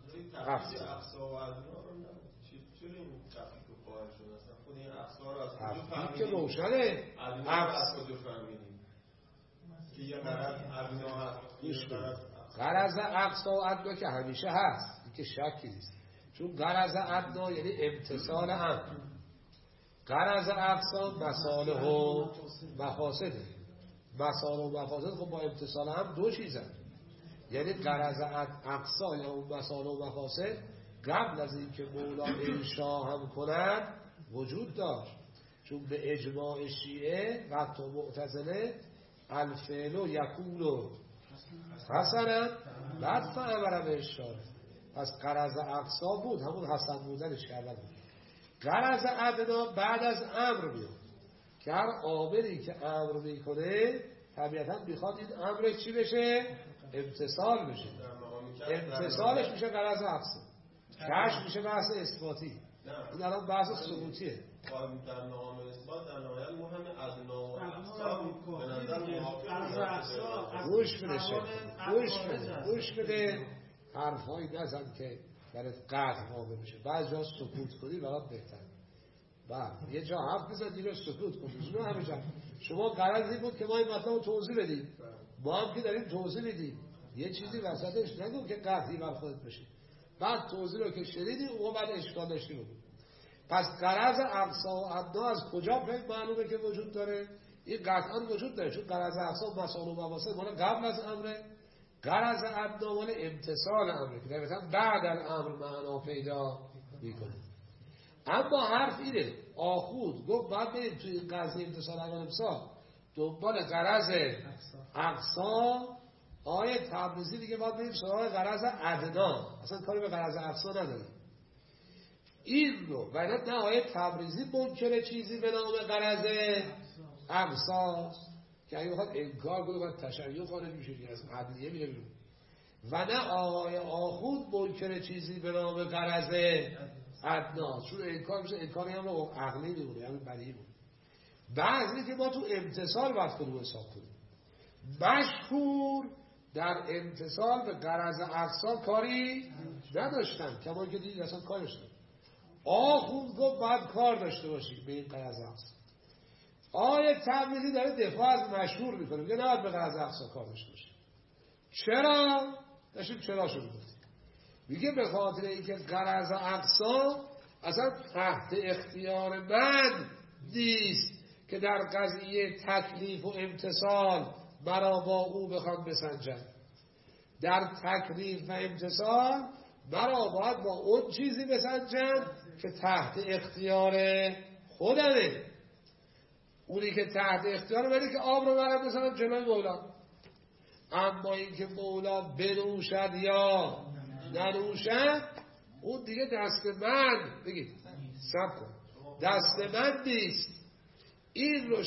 اقصا و ادنا رو چرا این تفکیک رو قائل شد؟ اصلا خود این اقصا رو از کجا فهمیدیم؟ که روشنه. ادنا رو از کجا فهمیدیم که یه قرض ادنا هست؟ قرض اقصا و ادنا که همیشه هست، این که شکی نیست، چون قرض ادنا یعنی امتثال امر. قرض اقصا مصالح و مفاسده. مصالح و مفاسد خب با امتثال هم دو چیزن. یعنی قرض اقصا یا اون مصالح و مفاسد قبل از اینکه مولا انشا هم کند وجود داشت، چون به اجماع شیعه و حتی معتزله الفعل یکون حسنا بعد فامر به اشاره. پس غرض اقصا بود، همون حسن بودنش کردن بود. غرض ادنا بعد از امر میاد که هر عاملی که امر میکنه طبیعتا میخواد این امر چی بشه؟ امتصال بشه. امتصالش میشه غرض اقصا، کشف میشه بحث اثباتی. این الان بحث ثبوتیه. در نام اثبات در نهایت مهم ادنا و اقصا به نظر موافقه. گوش بده حرفایی نزن که برات قطع واقع بشه. بعضی جا سکوت کنی برات بهتر. بعد یه جا حرف بزن دیگه سکوت کنی. همه جا شما قرضی بود که ما این مطلب رو توضیح بدیم، ما هم که داریم توضیح میدیم، یه چیزی وسطش نگو که قطعی بر خودت بشه. بعد توضیح رو که شنیدی اون بعد اشکال داشتی بگو. پس غرض اقصا و ادنا از کجا معلومه که وجود داره؟ این قطعا وجود داره، چون غرض اقصا مسائل و مباحث مال قبل از امره، غرض ادنا مال امتصال امره که مثلا بعد از امر معنا پیدا میکنه. اما حرف اینه آخود گفت بعد بریم توی این قضیه امتصال امتصال دنبال غرض اقصا. آیه تبریزی دیگه باید بریم سراغ غرض ادنا، اصلا کاری به غرض اقصا نداریم. این رو و نه آیه تبریزی منکر چیزی به نام غرض اقصا که اگه بخواد انکار کنه باید تشیع خارج میشه دیگه، از عدلیه میره بیرون. و نه آیه آخود منکر چیزی به نام غرض ادنا، چون انکار میشه انکاری هم رو عقلی میمونه، یعنی بدیهی بود. بعضی که ما تو امتصال باید کنیم حساب کنیم. مشهور در امتصال به غرض اقصا کاری نداشتن، کما که دیگه اصلا کار داشتن. آخوند گفت باید کار داشته باشیم به این غرض اقصا. آیه تبریزی داره دفاع از مشهور میکنه، میگه نباید به غرض اقصا کار داشته باشیم. چرا؟ داشتیم چرا شو میگفتیم. میگه به خاطر اینکه غرض اقصا اصلا تحت اختیار من نیست که در قضیه تکلیف و امتصال مرا با او بخوام بسنجم. در تکلیف و امتصال مرا باید با اون چیزی بسنجم که تحت اختیار خودمه. اونی که تحت اختیار منه که آب رو برم بزنم جلوی مولا. اما این که مولا بنوشد یا ننوشد اون دیگه دست من، بگید سب کن، دست من نیست. این رو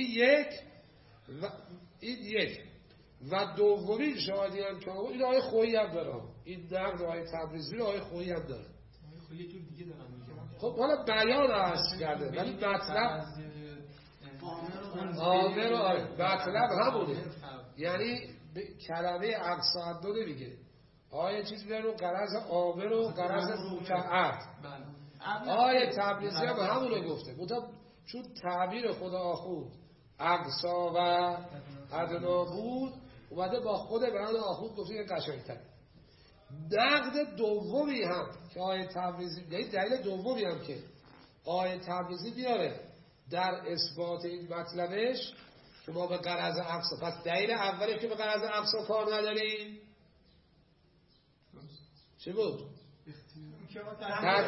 یک و دومین شاهدی هم که این آیه خویی هم داره، این نقد آیه تبریزی آیه خویی هم داره. یه جور دیگه دارم میگم. خب حالا بیان هست کرده ولی مطلب آمر و آیه مطلب همونه. یعنی کلمه اقصا دو نمیگه، آیه چیزی داره رو غرض آمر و غرض متعهد. آیه تبریزی هم همونه گفته، چون تعبیر خدا آخوند اقصا و ادنا بود اومده با خود بیان آخوند گفته این قشنگ‌تر. نقد دومی هم که آیه تبریزی، یعنی دلیل دومی هم که آیه تبریزی بیاره در اثبات این مطلبش که ما به غرض اقصا، پس دلیل اولی که به غرض اقصا کار نداریم چه بود؟ تحت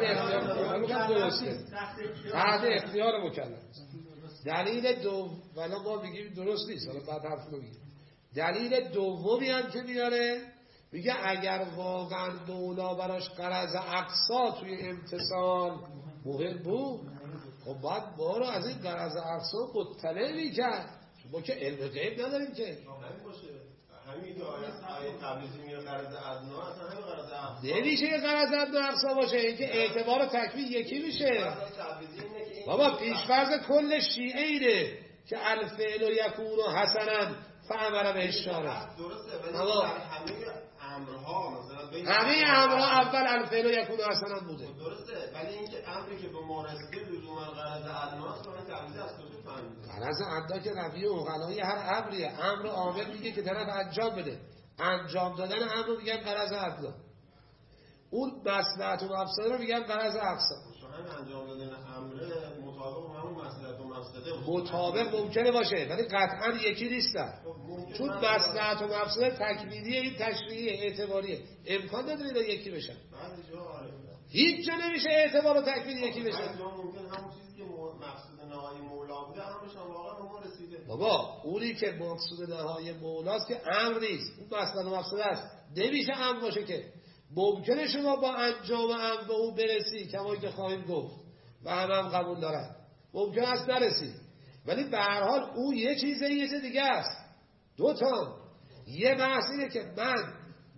اختیار مکلف. دلیل دو ولی ما میگیم درست نیست، حالا بعد حرف رو میگیم. دلیل دومی هم که میاره میگه اگر واقعا مولا براش غرض اقصا توی امتصال مهم بود خب باید ما رو از این غرض اقصا مطلع میکرد، چون ما که علم غیب نداریم که. همین باشه، همین که آیه تبریزی میگه غرض ادنا اصلا همین غرض اقصا نمیشه غرض ادنا اقصا باشه، این که اعتبار و تکمیل یکی میشه. بابا پیشفرض کل شیعه اینه که الفعل یکون حسنا فامر به اشاره. درسته ولی همه امرها مثلا همه امرها اول الفعل یکون حسنا بوده. درسته ولی اینکه امری که به ما رسیده لزوما غرض ادنا است، من تبریزی از کجا فهمیدم؟ غرض ادنا که رویه عقلای هر امریه، امر عامل میگه که طرف انجام بده، انجام دادن امر رو میگن غرض ادنا، اون مصلحت و مفسده رو میگن غرض اقصا. شما انجام دادن امر مطابق همون مصلحت و مفسده مطابق ممکنه باشه ولی قطعا یکی نیستن، چون مصلحت و مفسده تکمیلیه، این تشریعیه، اعتباریه، امکان نداره یکی بشن. هیچ جا نمیشه اعتبار و تکمیل یکی بشه. ممکن همون چیزی که مقصود نهایی مولا مولا بوده همش هم واقعا ما رسیده. بابا اونی که مقصود نهایی مولاست که امر نیست، اون مقصد و مقصود است، نمیشه امر باشه که. ممکنه شما با انجام امر به اون برسی کما که خواهیم گفت و هم قبول دارن، ممکن است نرسی، ولی به هر حال اون یه چیز دیگه است. دو تا، یه بحث اینه که من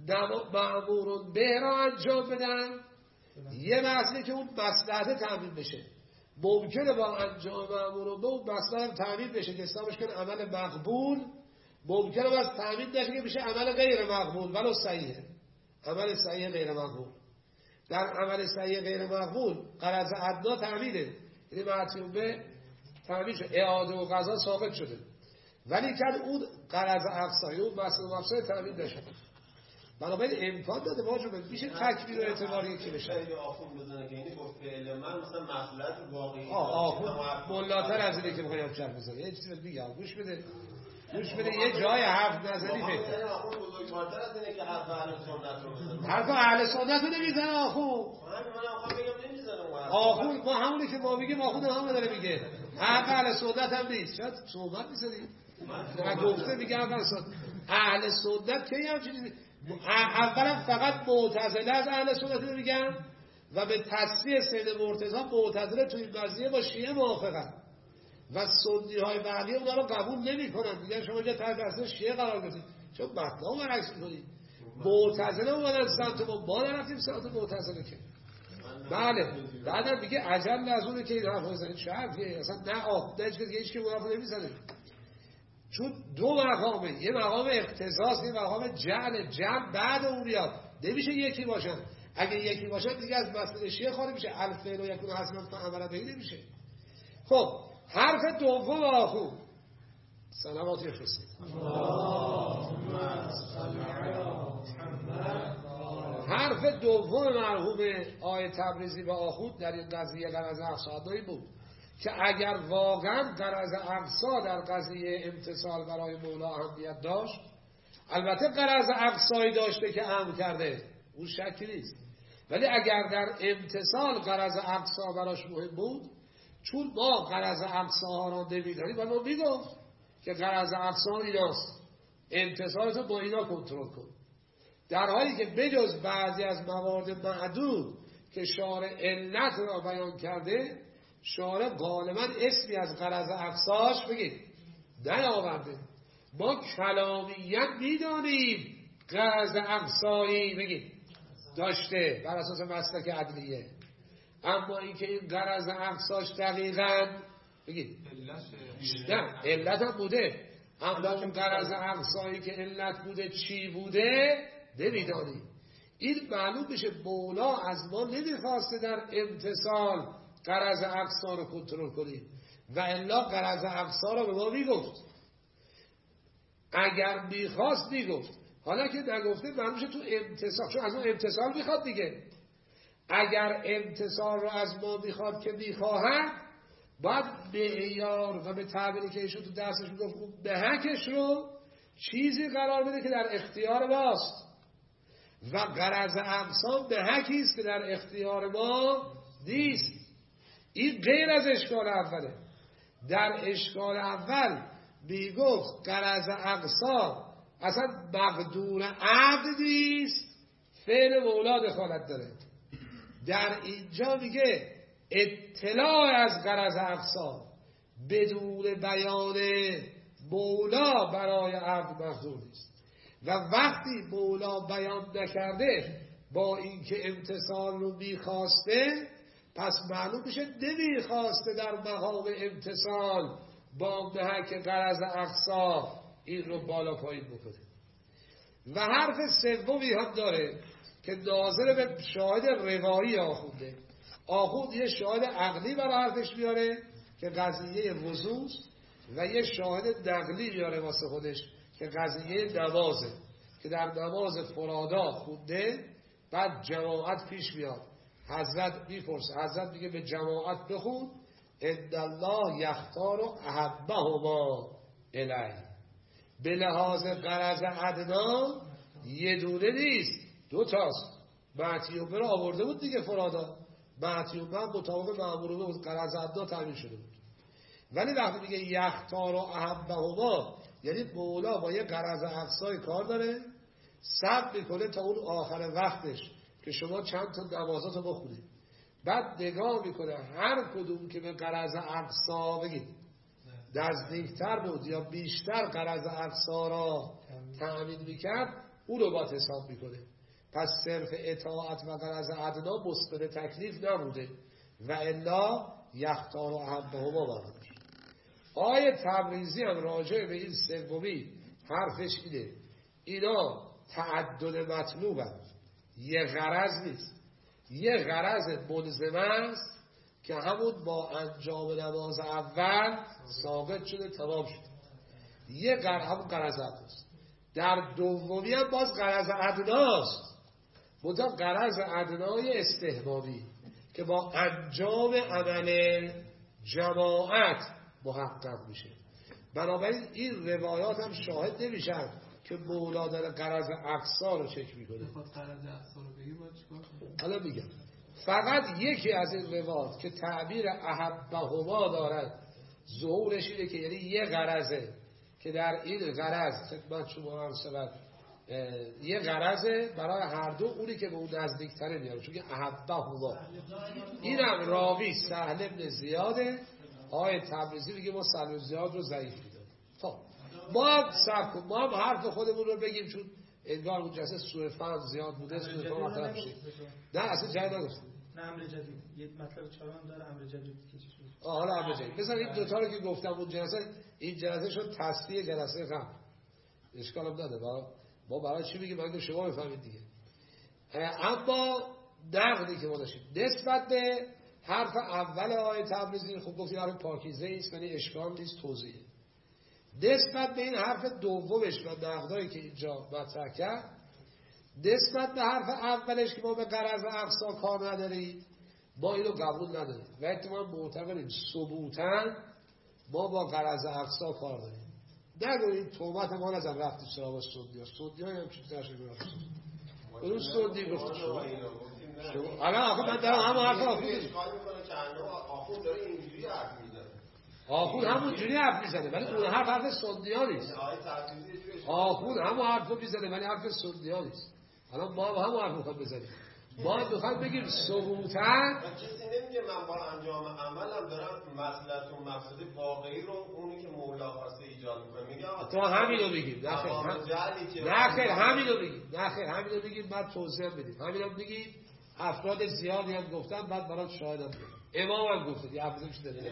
مأمورون به را انجام بدم، یه بحث اینه که اون مصلحت تامین بشه. ممکنه با انجام مأمورون به اون مصلحت تامین بشه که حسابش کنه عمل مقبول، ممکنه بس تامین نشه که بشه عمل غیر مقبول ولو صحیحه، عمل صحیح غیر مقبول. در عمل صحیح غیر مقبول غرض ادنا تامینه، یعنی معطوف به تامین شده، اعاده و قضا ثابت شده، ولی که اون غرض اقصایی اون مسئله و مقصود تامین نشده. بنابراین امکان داده واجبه میشه تکبیر و اعتباری که بشه. خیلی آخون بزنه که اینی با فعل من مثلا مصلحت واقعی آخون ملاتر از اینه که میخوایم چرف بزنه. یه چیزی میگم گوش بده یه جای حرف نزدی فکر آخون بزرگوارتر از اینه که حرف اهل سنت رو بزنه. حرف اهل سنت رو نمیزنه آخون. من آخون بگم نمیزنه آخون ما همونی که ما میگیم آخون هم داره میگه حرف اهل سنت هم نیست. شاید صحبت میزنی من گفته میگم اهل سنت کی هم چیزی اولا فقط معتزله از اهل سنت رو میگم و به تصریح سید مرتضی معتزله توی این قضیه با شیعه موافقن و سنی های بقیه اونا رو قبول نمیکنن، میگن شما جا تحت تاثیر شیعه قرار گرفتید چون مطلب برعکس میکنید. معتزله اومدن سمت ما نرفتیم سمت معتزله که بله. بعدم میگه عجل از اونه که این حرف بزنید، چه حرفیه اصلا نه هیچ که حرف نمیزنه، چون دو مقامه، یه مقام اقتضاست یه مقام جعل بعد اون بیاد، نمیشه یکی باشن. اگه یکی باشن دیگه از مسئله شیعه خارج میشه، الفعل و یکون حسنا فعمل به نمیشه. خب حرف دوم آخو سلامات یفرسید. حرف دوم مرحوم آیه تبریزی به آخوند در این قضیه غرض اقصادی بود که اگر واقعا غرض اقصا در قضیه امتصال برای مولا اهمیت داشت، البته غرض اقصایی داشته که امر کرده اون شکی نیست، ولی اگر در امتصال غرض اقصا براش مهم بود، چون ما غرض اقصا ها را نمیدانیم و ما میگفت که غرض اقصا ایناست، امتصالتو با اینا کنترل کن، در حالی که بجز بعضی از موارد معدود که شارع علت را بیان کرده، شارع غالبا اسمی از غرض اقصاش بگید نیاورده. ما کلامیت میدانیم غرض اقصایی بگید داشته بر اساس مسلک عدلیه، اما اینکه این غرض اقصاش دقیقاً بگید نه علت هم بوده، اما اون غرض اقصایی که علت بوده چی بوده نمیدانیم. این معلوم بشه مولا از ما نمیخواسته در امتصال غرض اقصا رو کنترل کنیم و الا غرض اقصا رو به ما میگفت، اگر میخواست میگفت، حالا که نگفته معلومشه تو امتصال، چون از ما امتصال میخواد دیگه، اگر امتصال رو از ما میخواد که میخواهد باید معیار و به تعبیری که ایشون تو درسش میگفت به حکش رو چیزی قرار بده که در اختیار ماست و غرض اقصا به حکی است که در اختیار ما نیست. این غیر از اشکال اوله. در اشکال اول میگفت غرض اقصا اصلا مقدور عبد نیست، فعل مولا دخالت داره. در اینجا میگه اطلاع از غرض اقصا بدون بیان مولا برای عبد مقدور نیست و وقتی مولا بیان نکرده با اینکه امتصال رو میخواسته، پس معلوم میشه نمیخواسته در مقام امتصال با محک غرض اقصا این رو بالا پایین بکنه. و حرف سومی هم داره که ناظر به شاهد روایی آخونده. آخوند یه شاهد عقلی برای حرفش میاره که قضیه وضوست و یه شاهد نقلی میاره واسه خودش که قضیه نمازه، که در نماز فرادا خونده، بعد جماعت پیش میاد، حضرت میپرسه، حضرت میگه به جماعت بخون ان الله یختار احبهما الی، به لحاظ غرض ادنا یه دونه نیست، دو تاست. معتیوبه رو آورده بود دیگه فرادا، معتیوبه هم مطابق معموله بود، غرض ادنا تعمین شده بود. ولی وقتی میگه یختار و احبهما یعنی مولا با یه غرض اقصای کار داره، صبر میکنه تا اون آخر وقتش که شما چند تا نمازاتو بخونید، بعد نگاه میکنه هر کدوم که به غرض اقصا بگید نزدیکتر بود یا بیشتر غرض اقصا را تأمین میکرد، اون رو باید حساب میکنه. پس صرف اطاعت و غرض ادنا مسبر تکلیف نبوده و الا یختار و احبهما برده. آیه تبریزی هم راجع به این سومی حرفش اینه اینا تعدد مطلوبن، یه غرض نیست، یه غرض ملزم است که همون با انجام نماز اول ثابت شده تمام شده، یه همون غرض ادناست. در دومی هم باز غرض ادناست، منتها غرض ادنای استحبابی که با انجام عمل جماعت محقق میشه. بنابراین این روایات هم شاهد نمیشن که مولا داره غرض اقصا رو چک میکنه. غرض اقصا رو بگیم باید چیکار کنیم؟ حالا میگم فقط یکی از این روایات که تعبیر احبهما دارد ظهورش اینه که یعنی یه غرضه که در این غرض خدمت شما هم سبب یه غرضه برای هر دو، اونی که به اون نزدیکتره میاره، چون که احبهما اینم راوی سهل ابن زیاده. آیه تبریزی میگه ما سهل ابن زیاد رو ضعیف میدونیم. خب ما هم حرف خودمون رو بگیم، چون انگار اون جلسه سوء فهم زیاد بوده، سوء فهم مطرح میشه. نه اصلا جای نگفتم. نه امر جدید یه مطلب چهارم داره، امر جدید که چی شد. حالا امر جدید مثلا این دو تا رو که گفتم اون جلسه، این جلسه شد تصفیه جلسه قبل، اشکال هم نداره. ما برای چی میگیم اگه شما بفهمید دیگه. اما نقدی که ما داشتیم نسبت به حرف اول آیه تبریزی، خب گفتیم حرف پاکیزه است ولی اشکال نیست، توضیحه. نسبت به این حرف دومش و نقدایی که اینجا مطرح کرد، نسبت به حرف اولش که ما به غرض اقصا کار نداریم، ما اینو قبول نداریم و احتمال معتقدیم ثبوتاً ما با غرض اقصا کار داریم. نگوید تومت ما نزن رفتی سراغ سندی ها هم چیز نشه گرفت اون سندی گفت شما الان آخه من دارم همون حرف آخون همون جوری حرف میزنه ولی اون حرف سندی ها نیست. آخون همون حرف رو میزنه ولی حرف سندی ها نیست. الان ما همون حرف میخواد بزنیم، ما میخواد بگیم ثبوتاً. کسی نمیگه من با انجام عملم دارم مصلحت و مقصد واقعی رو اونی که مولا خواسته ایجاد میکنه. میگه تو همینو بگیم. نه خیر همینو بگیم بعد توضیح بدیم. همینو بگیم افراد زیادی هم گفتن بعد برات شاهدم بدیم. امام هم گفته یه حافظه میشه داره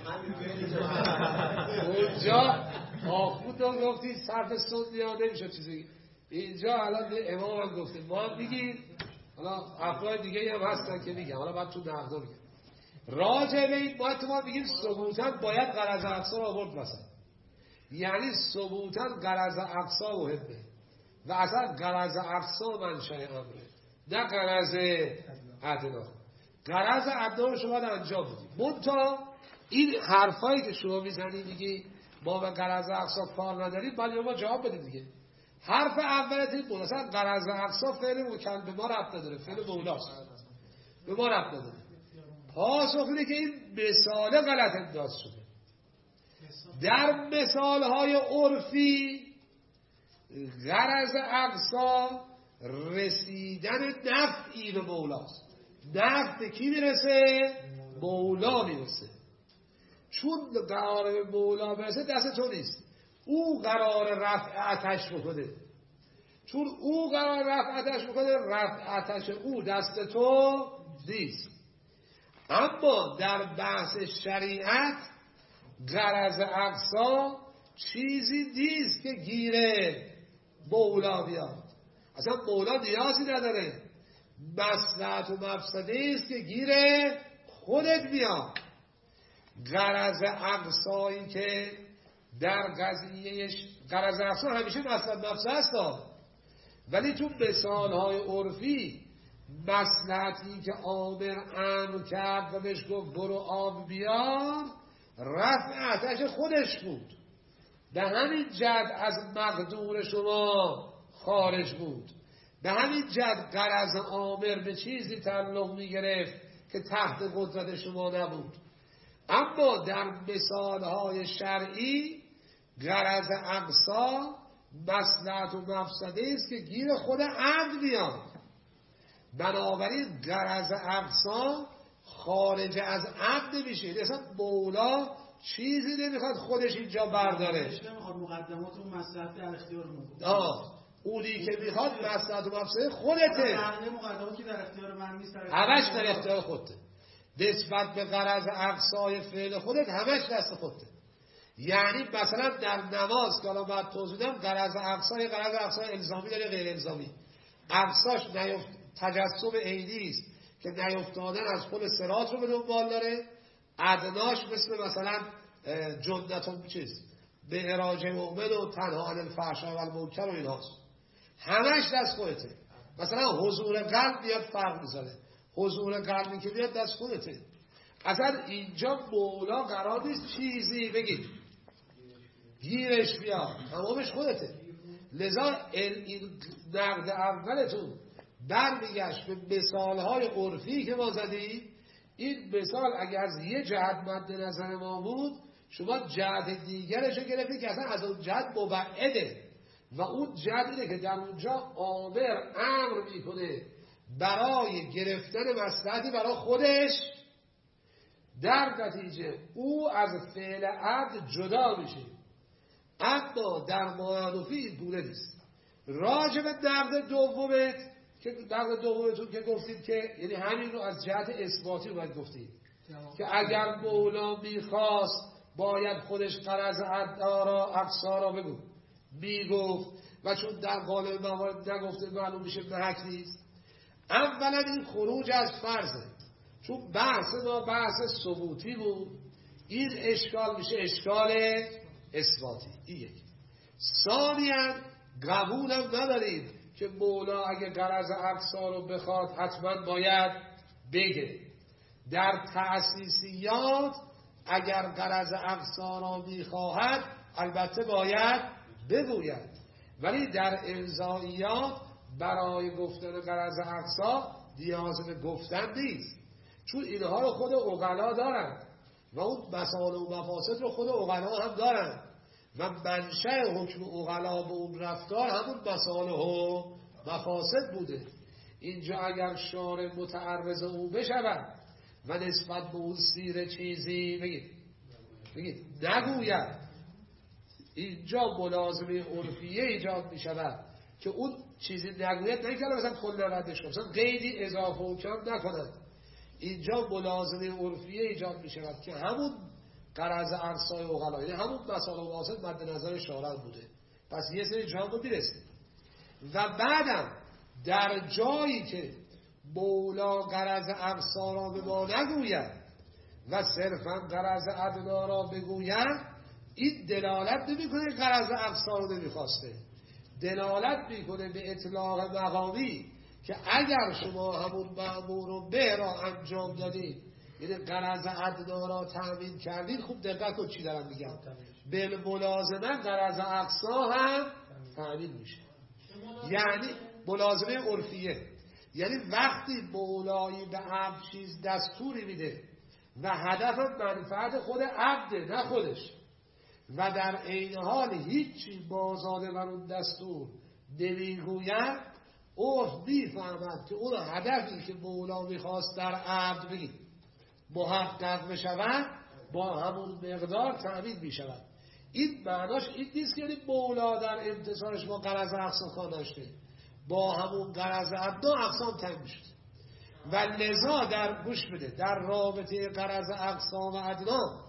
اونجا آخود هم گفتی صرف سندی ها نمیشه چیزی، اینجا الان امام هم گفته ما میگیم. حالا افراد دیگه هم هستن که میگم، حالا بعد تو نقدا میگم راجع به این ما میگیم ثبوتاً باید غرض اقصا رو آورد مثلا، یعنی ثبوتاً غرض اقصا مهمه و اصلا غرض اقصا منشأ امره نه غرض ادنا. غرض ادنا رو شما انجام بدید. منتها این حرفایی که شما میزنید میگی ما به غرض اقصا کار نداریم، بعد ما جواب بدید دیگه. حرف اولت این بود اصلا غرض اقصا فعل مکلم به ما ربط نداره، فعل مولاست به ما ربط نداره. پاسخ اینه که این مثال غلط انداز شده. در مثالهای عرفی غرض اقصا رسیدن نفعی به مولاست. نفع به کی میرسه؟ مولا میرسه. چون قرار به مولا برسه دست تو نیست، او قرار رفع آتش بکنه. چون او قرار رفع آتش بکنه، رفع آتش او دست تو نیست. اما در بحث شریعت غرض اقصا چیزی نیست که گیره مولا بیاد. اصلا مولا نیازی نداره. مصلحت و مفسده است که گیره خودت بیاد. غرض اقصایی که در قضیه غرض اقصا همیشه مصلحت مفسده است، ولی تو مثالهای عرفی مصلحتی که آمر امر کرد و بهش گفت برو آب بیار رفع آتش خودش بود، به همین جد از مقدور شما خارج بود. به همین جد غرض آمر به چیزی تعلق می گرفت که تحت قدرت شما نبود. اما در مثالهای شرعی غرض اقصا مصلحت و مفسده است که گیر خود عقل میاد. بنابراین غرض اقصا خارج از عقل نمیشه. اصلا مولا چیزی نمیخواد خودش اینجا برداره. نمیخواد مقدمات و مصلحت در اختیار ما. اونی که میخواد مصلحت و مفسده خودته. مقدماتی که در اختیار من نیست همش در اختیار خودته. نسبت به غرض اقصای فعل خودت همش دست خودته. یعنی مثلا در نماز که الان باید توضیح بدم غرض اقصای الزامی داره غیر الزامی. اقصاش تجسم عینی است که نیفتادن از پل صراط رو به دنبال داره. ادناش مثلا جندتون چیز به اراج مؤمن و تنها عن الفحشاء و المنکر و اینهاست. همش دست خودته. مثلا حضور قلب بیاد فرق میذاره. حضور قلبی که بیاد دست خودته. اصلا اینجا مولا قرار نیست چیزی بگید گیرش بیاد، تمامش خودته. لذا این نقد اولتون برمیگشت به مثالهای عرفی که ما زدیم. این مثال اگر از یه جهت مد نظر ما بود، شما جهت دیگرش رو گرفتید که اصلا از اون جهت مبعده و اون جهت اینه که در اونجا امر میکنه برای گرفتن مصلحتی برای خودش، در نتیجه او از فعل عبد جدا میشه. اما در معانفی این پوله نیست. راجب نقد دومت که نقد دومتون که گفتید که یعنی همین رو از جهت اثباتی باید گفتید که اگر مولا میخواست باید خودش غرض اقصا را بگو میگفت و چون در قالب موارد نگفته معلوم میشه محک نیست. اولا این خروج از فرضه، چون بحث ما بحث ثبوتی بود. این اشکال میشه اشکال اثباتی. این یک. ثانیاً قبولم نداریم که مولا اگه غرض اقصا رو بخواد حتما باید بگه. در تأسیسیات اگر غرض اقصا را میخواهد البته باید بگوید، ولی در ارضائیات برای گفتن غرض اقصا نیاز به گفتن نیست، چون اینها رو خود عقلا دارن و اون مسائل و مفاسد رو خود عقلا هم دارن و منشأ حکم عقلا به اون رفتار همون مسائل و مفاسد بوده. اینجا اگر شارع متعرض او بشود و نسبت به اون سیر چیزی بگید نگوید، اینجا ملازمه عرفیه ایجاد می شود که اون چیزی نگوید، نه که مثلا کل ردش کنه، مثلا قیدی اضافه و کم نکنند. اینجا ملازمه عرفیه ایجاد می شود که همون غرض اقصای عقلا، یعنی همون مسائل و مفاسد مد نظر شارع بوده. پس یه سری جا رو میرسید. و بعدم در جایی که مولا غرض اقصا را به ما نگوید و صرفا غرض ادنا را بگوید، این دلالت نمیکنه غرض اقصا رو نمیخواسته، دلالت میکنه به اطلاق مقامی که اگر شما همون مأمور رو به را انجام دادید، یعنی غرض ادنا را تأمین کردید. خوب دقت کن چی دارم میگم، به ملازمه غرض اقصا هم تأمین میشه. یعنی ملازمه عرفیه، یعنی وقتی مولایی به عبد چیز دستوری میده و هدف منفعت خود عبده نه خودش، و در عین حال هیچی بازاده بر اون دستور نمیگوید، عرف میفهمد که اون هدفی که مولا میخواست در عبد بگید محقق بشود با همون مقدار تأمین میشود. این معناش این نیست که مولا در امتصالش با غرض اقصا کار داشته، با همون غرض ادنا اقسام تنگ میشد. و لذا در گوش بده، در رابطه غرض اقصا و ادنا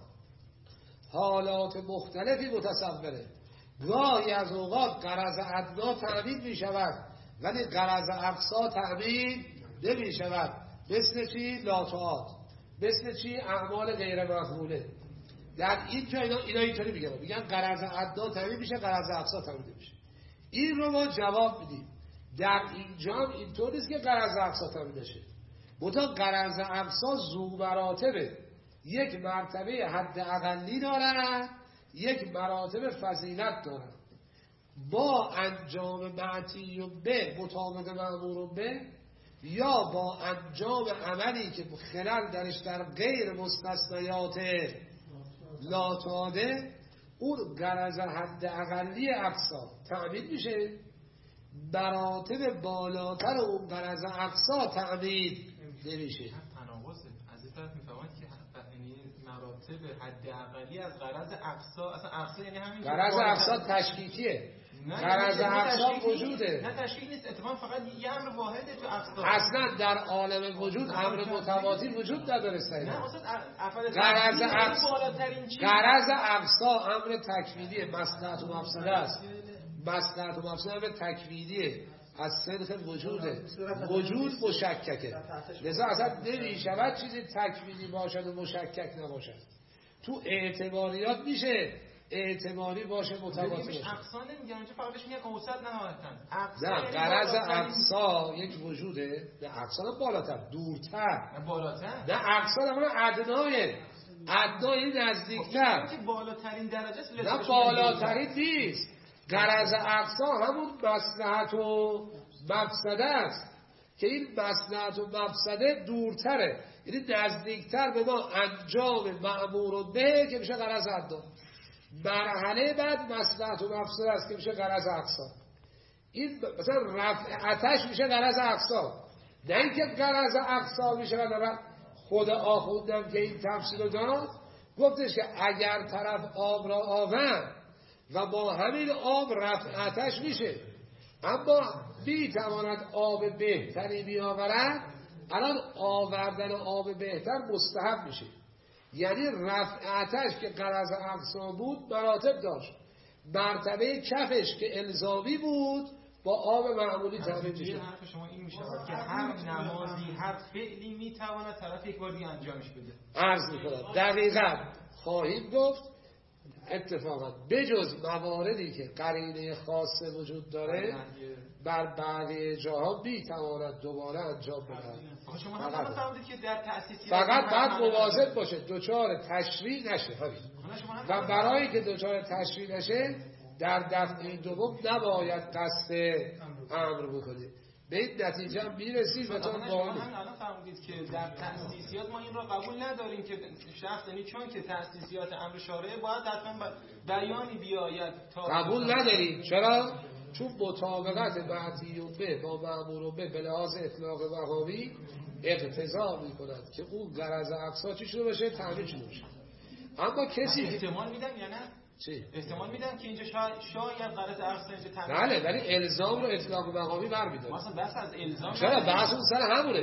حالات مختلفی متصوره. گاهی از اوقات غرض ادنا تأمین می شود ولی غرض اقصا تأمین نمی شود. مثل چی؟ لاتعات، مثل چی؟ اعمال غیر مقبوله. در این جا اینا اینطوری میگن غرض ادنا تأمین میشه، غرض اقصا تأمین نمیشه. این رو ما جواب میدیم. در اینجا هم اینطور نیست که غرض اقصا تأمین نشه، بتا غرض اقصا ذو مراتبه، یک مرتبه حد اقلی دارن، یک مراتب فضیلت دارن. با انجام معتی و به مطابق مأمور به یا با انجام عملی که خلل درش در غیر مستثنیات لاتاده، اون غرض حد اقلی اقصا تعمید میشه، مراتب بالاتر اون غرض اقصا تعمید نمیشه. تناقضه. از این طرف میفهمید که یعنی مراتب حد اقلی از غرض اقصا، اصلا اقصا یعنی همین غرض اقصا تشکیکیه، غرض اقصا وجوده. نه تشکیک نیست، اتفاقا فقط یه امر واحده تو اقصا. اصلا در عالم وجود امر متواتی وجود نداره. نه اصلا غرض اقصا امر تکوینیه، مصلحت و مفسده است. مصلحت و مفسده امر تکوینیه، از صدق وجوده. وجود مشککه، لذا اصلا نمیشود چیزی تکوینی باشد و مشکک نباشد. تو اعتباریات میشه اعتباری باشه متواتی باشه. اقصا نمیگن اونجا، فقط بهش میگن اوسط نهایتاً. نه غرض اقصا یک وجوده. نه اقصا بالاتر، دورتر. نه بالاتر، نه اقصا همون ادنای ادنای نزدیکتر. که بالاترین درجه است. نه بالاترین نیست. غرض اقصا همون مصلحت و مفسده است که این مصلحت و مفسده دورتره، یعنی نزدیکتر به ما انجام مأمور به که میشه غرض ادنا. مرحله بعد مصلحت و مفسده است که میشه غرض اقصا. این مثلا رفع آتش میشه غرض اقصا، نه اینکه غرض اقصا میشه. و خود آخوندم که این تفسیر رو داد، گفتش که اگر طرف آب را آورد و با همین آب رفع آتش میشه، اما میتواند آب بهتری بیاورد، الان آوردن آب بهتر مستحب میشه. یعنی رفع آتش که غرض اقصا بود مراتب داشت. مرتبه کفش که الزامی بود با آب معمولی تعمیم میشه. حرف شما این میشه که هر نمازی، هر فعلی میتواند طرف یک بار دیگه انجامش بده. عرض میکنم دقیقاً خواهیم گفت اتفاقا بجز مواردی که قرینه خاصه وجود داره، بر بعضی جاها میتواند دوباره انجام بده. شما هم فهمیدید که در تأسیسی فقط باید مواظب باشه دچار تشریع نشه همین. و برای که دچار تشریع نشه در دفعه دوم نباید قصد امر بکنه. به این نتیجه هم میرسید و تا باید الان فهمیدید که در تأسیسیات ما این را قبول نداریم که شخص، یعنی چون که تأسیسیات امر شارعه باید حتما بیانی بیاید قبول نداریم. چرا؟ چون مطابقت معطی به با مأمور به لحاظ اطلاق وهابی اقتضا میکند که اون غرض اقصا چی شده باشه، تعمیم شده باشه. اما کسی احتمال میدم یا نه؟ چی؟ احتمال میدم که اینجا شاید غرض اقصا اینجا تعمیم. بله، ولی الزام رو اطلاق وهابی برمی‌داره. مثلا بحث از الزام چرا؟ بحث اون سر همونه.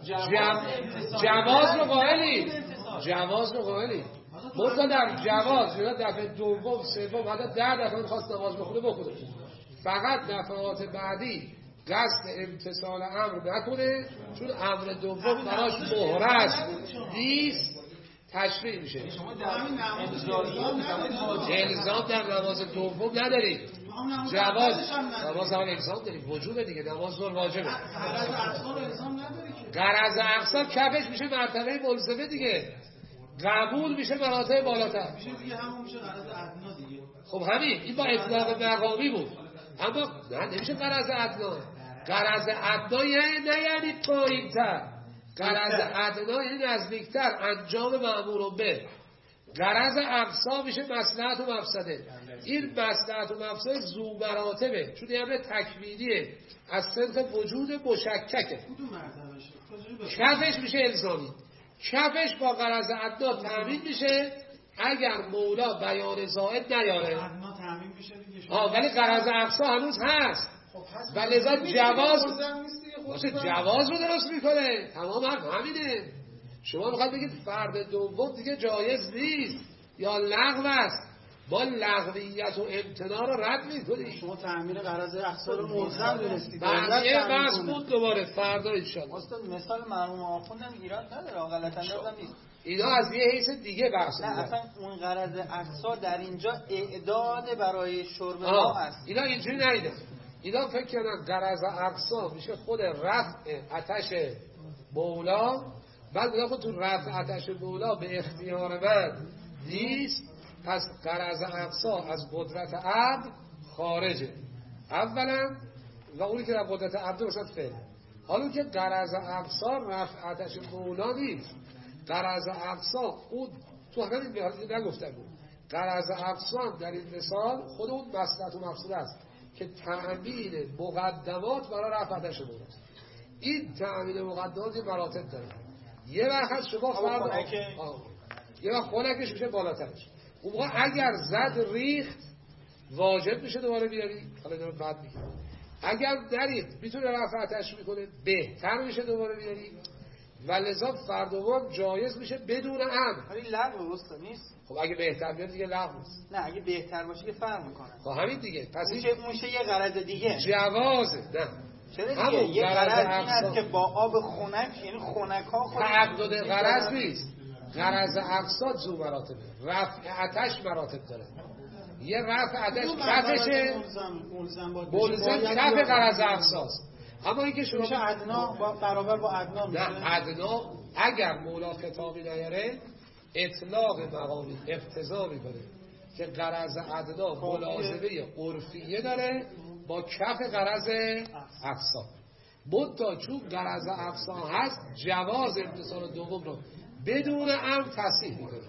جواز رو قائلی. مثلا در جواز یا دفعه دوم سوم حتی 10 دفعه می‌خواست نماز بخونه. فقط دفعات بعدی قصد امتثال امر نکنه، چون امر دوم براش مهرس نیست، تشریع میشه. شما در الزام در نماز دوم ندارید. نماز اول الزام دارید، وجوبه دیگه، نماز ظهر واجبه. غرض اقصا کفش میشه مرتبه ملزمه دیگه، قبول میشه مراتب بالاتر. خب همین این با اطلاق مقامی بود، اما نه نمیشه غرض ادنا. غرض ادنا یعنی پایین‌تر، غرض ادنا یعنی نزدیکتر، انجام مأمور به. غرض اقصا میشه مصلحت و مفسده. این مصلحت و مفسده ذو مراتبه، چون این امر تکوینیه، از صدق وجود مشککه. کفش میشه الزامی، کفش با غرض ادنا تأمین میشه اگر مولا بیان زائد نیاره. ولی غرض اقصا هنوز هست و لذا جواز رو درست میکنه. تمام همینه. شما میخواد بگید فرد دوم دیگه جایز نیست یا لغو است، با لغویت و امتناع رو رد میکنید. شما تعمیر غرض اقصا رو ملزم دونستید. بقیه بحث بود دوباره فردا انشاءالله. استاد مثال مرحوم آخوندم ایراد نداره، غلط اندازم نیست. اینا از یه حیث دیگه بحث نه اصلا اون غرض اقصا در اینجا اعداد برای شرب ما هست. اینا اینجوری نیدن. اینا فکر کردن غرض اقصا میشه خود رفع آتش مولا، بعد میگن خود تو رفع آتش مولا به اختیار من نیست، پس غرض اقصا از قدرت عبد خارجه اولا، و اونی که در قدرت عبد مثلا فعل. حالا که غرض اقصا رفع آتش مولا نیست. غرض اقصا اون تو همین به نگفتم بود. غرض اقصا در این مثال خود اون مصلحت و مقصود است که تأمین مقدمات برای رفع آتش مولا است. این تأمین مقدمات یه مراتب داره. یه وقت شما فرض یه وقت خنکش میشه بالاترش. اون موقع اگر زد ریخت واجب میشه دوباره بیاری. حالا دارم بعد میگم اگر نریخت میتونه رفع آتش میکنه بهتر میشه دوباره بیاری. و لذا فردوم جایز میشه بدون امر. ولی لغو وسط نیست. خب اگه بهتر بیاد دیگه لغو نیست. نه اگه بهتر باشه که فرق میکنه. خب همین دیگه. پس میشه یه غرض دیگه. جوازه. نه. چرا دیگه یه غرض این است که با آب خنک، یعنی خنک ها خود تعدد غرض نیست. غرض اقصاد زو مراتبه. رفع آتش مراتب داره. یه رفع آتش کفشه ملزم کف غرض اقصاست. اما اینکه شما میشه ادنا برابر با ادنا میشه. نه ادنا اگر مولا خطابی نیاره اطلاق مقامی اقتضا میکنه که غرض ادنا ملازمه عرفیه داره با کف غرض اقصا. منتها چون غرض اقصا هست جواز امتصال دوم رو بدون امر تصحیح میکنه.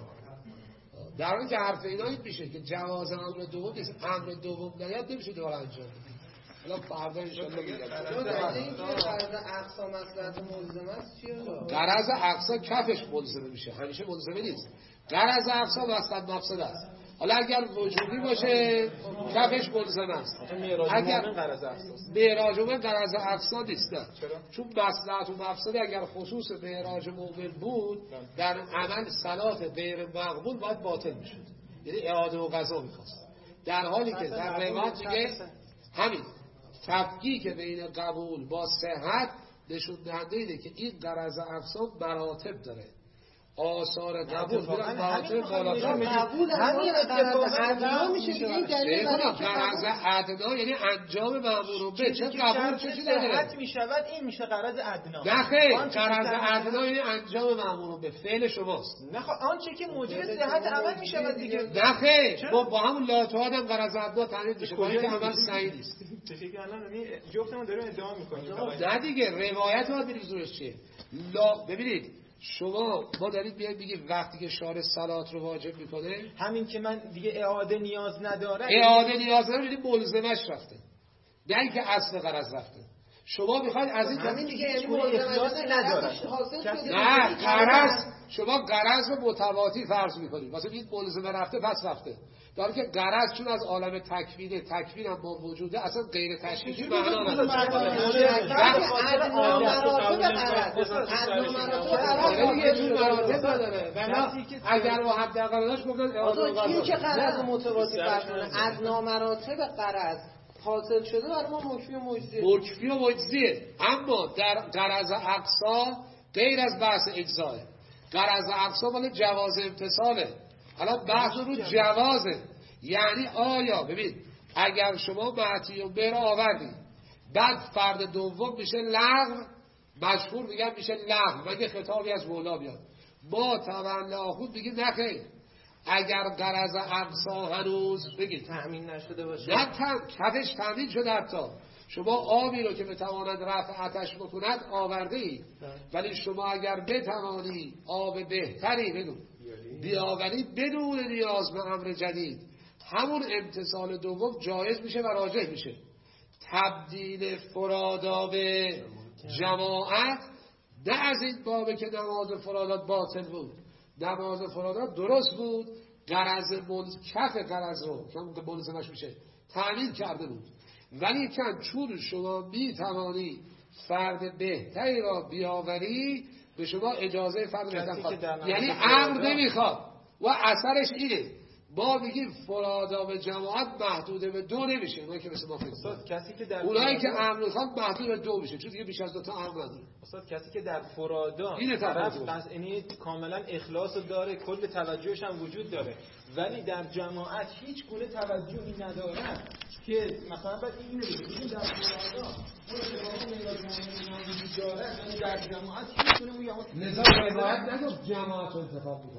در حالی که حرف اینا این میشه که جواز امر دوم نیست. امر دوم نیاد نمیشه دوباره انجام بده. حالا فردا ان شاءالله میگم اینکه غرض اقصا مصلحت ملزمه است چیه؟ غرض اقصا کفش ملزمه میشه، همیشه ملزمه نیست. غرض اقصا مصلحت مفسد است. حالا اگر وجودی باشه کفش ملزم است. اگر معراج مومن غرض اقصا نیست. چون مصلحت و مفسد اگر خصوص معراج مومن بود در عمل صلات غیر مقبول باید باطل میشد، یعنی اعاده و قضا میخواست. در حالی که در روایت میگه همین تفکیک بین قبول با صحت نشون دهنده اینه که این غرض اقصا مراتب داره. آثار قبول میرن مراتب بالاتر. همین غرض ادنا میشه که این دلیل غرض ادنا یعنی انجام مأمور به چه قبول چه چیزی داره میشود این میشه غرض ادنا. نه خیر غرض ادنا یعنی انجام مأمور به فعل شماست. نه خب آنچه که موجب صحت عمل میشود دیگه. نه خیر با همون لاتواد هم غرض ادنا تعریف میشه با اینکه عمل صحیح نیست. چه که الان جفتمون داریم ادعا میکنیم. نه دیگه روایت ما بریم زورش چیه. ببینید شما ما دارید بیاید بگید وقتی که شارع صلات رو واجب میکنه همین که من دیگه اعاده نیاز نداره یعنی ملزمش رفته، نه اینکه اصل غرض رفته. شما میخواید از این همین دیگه اخلاص نداره. نه غرض شما غرض رو متواتی فرض میکنید مثلا این ملزم رفته پس رفته، در که غرض چون از عالم تکوینه تکوین هم با وجوده اصلا غیر تشریعی معنا نداره. یه جور مراتب نداره. اگر با حداقل داشت گفتن این که غرض متواتی فرض کنه ادنا مراتب غرض حاصل شده برای ما مکفی و مجزیه. اما در غرض اقصا غیر از بحث اجزاه، غرض اقصا مال جواز امتصاله. الان بحث رو جوازه، یعنی آیا ببین اگر شما معطی و بر آوردی بعد فرد دوم میشه لغو، مشهور میگن میشه لغو مگه خطابی از مولا بیاد. ما تولا خود بگیم نخیر اگر غرض اقصا هنوز بگید تأمین نشده باشه نه کفش تأمین شده حتی شما آبی رو که بتواند رفع آتش بکند آورده ای، ولی شما اگر بتوانی آب بهتری بگو بیاورید بدون نیاز به امر جدید، همون امتصال دوم جایز میشه و راجح میشه. تبدیل فرادا به جماعت نه از این بابه که نماز فرادات باطل بود، نماز فرادات درست بود، غرض کف غرض رو که ملزمش میشه تأمین کرده بود، ولی چون شما میتوانی فرد بهتری را بیاوری به شما اجازه فرد بهتر یعنی امر نمیخواد و اثرش اینه ما میگیم فرادا به جماعت محدود به 2 نمیشه. اونایی که مثل ما اونایی که امر میخواد محدود به 2 میشه چون دیگه بیش از 2 تا امر نداره. استاد کسی که در فرادا طرف یعنی کاملا اخلاص داره کل توجهش هم وجود داره ولی در جماعت هیچ گونه توجهی نداره که مثلا بعد اینو بگیم در فرادا وجود داره ولی در جماعت هیچ گونه نظام روایت نگفت جماعت رو انتخاب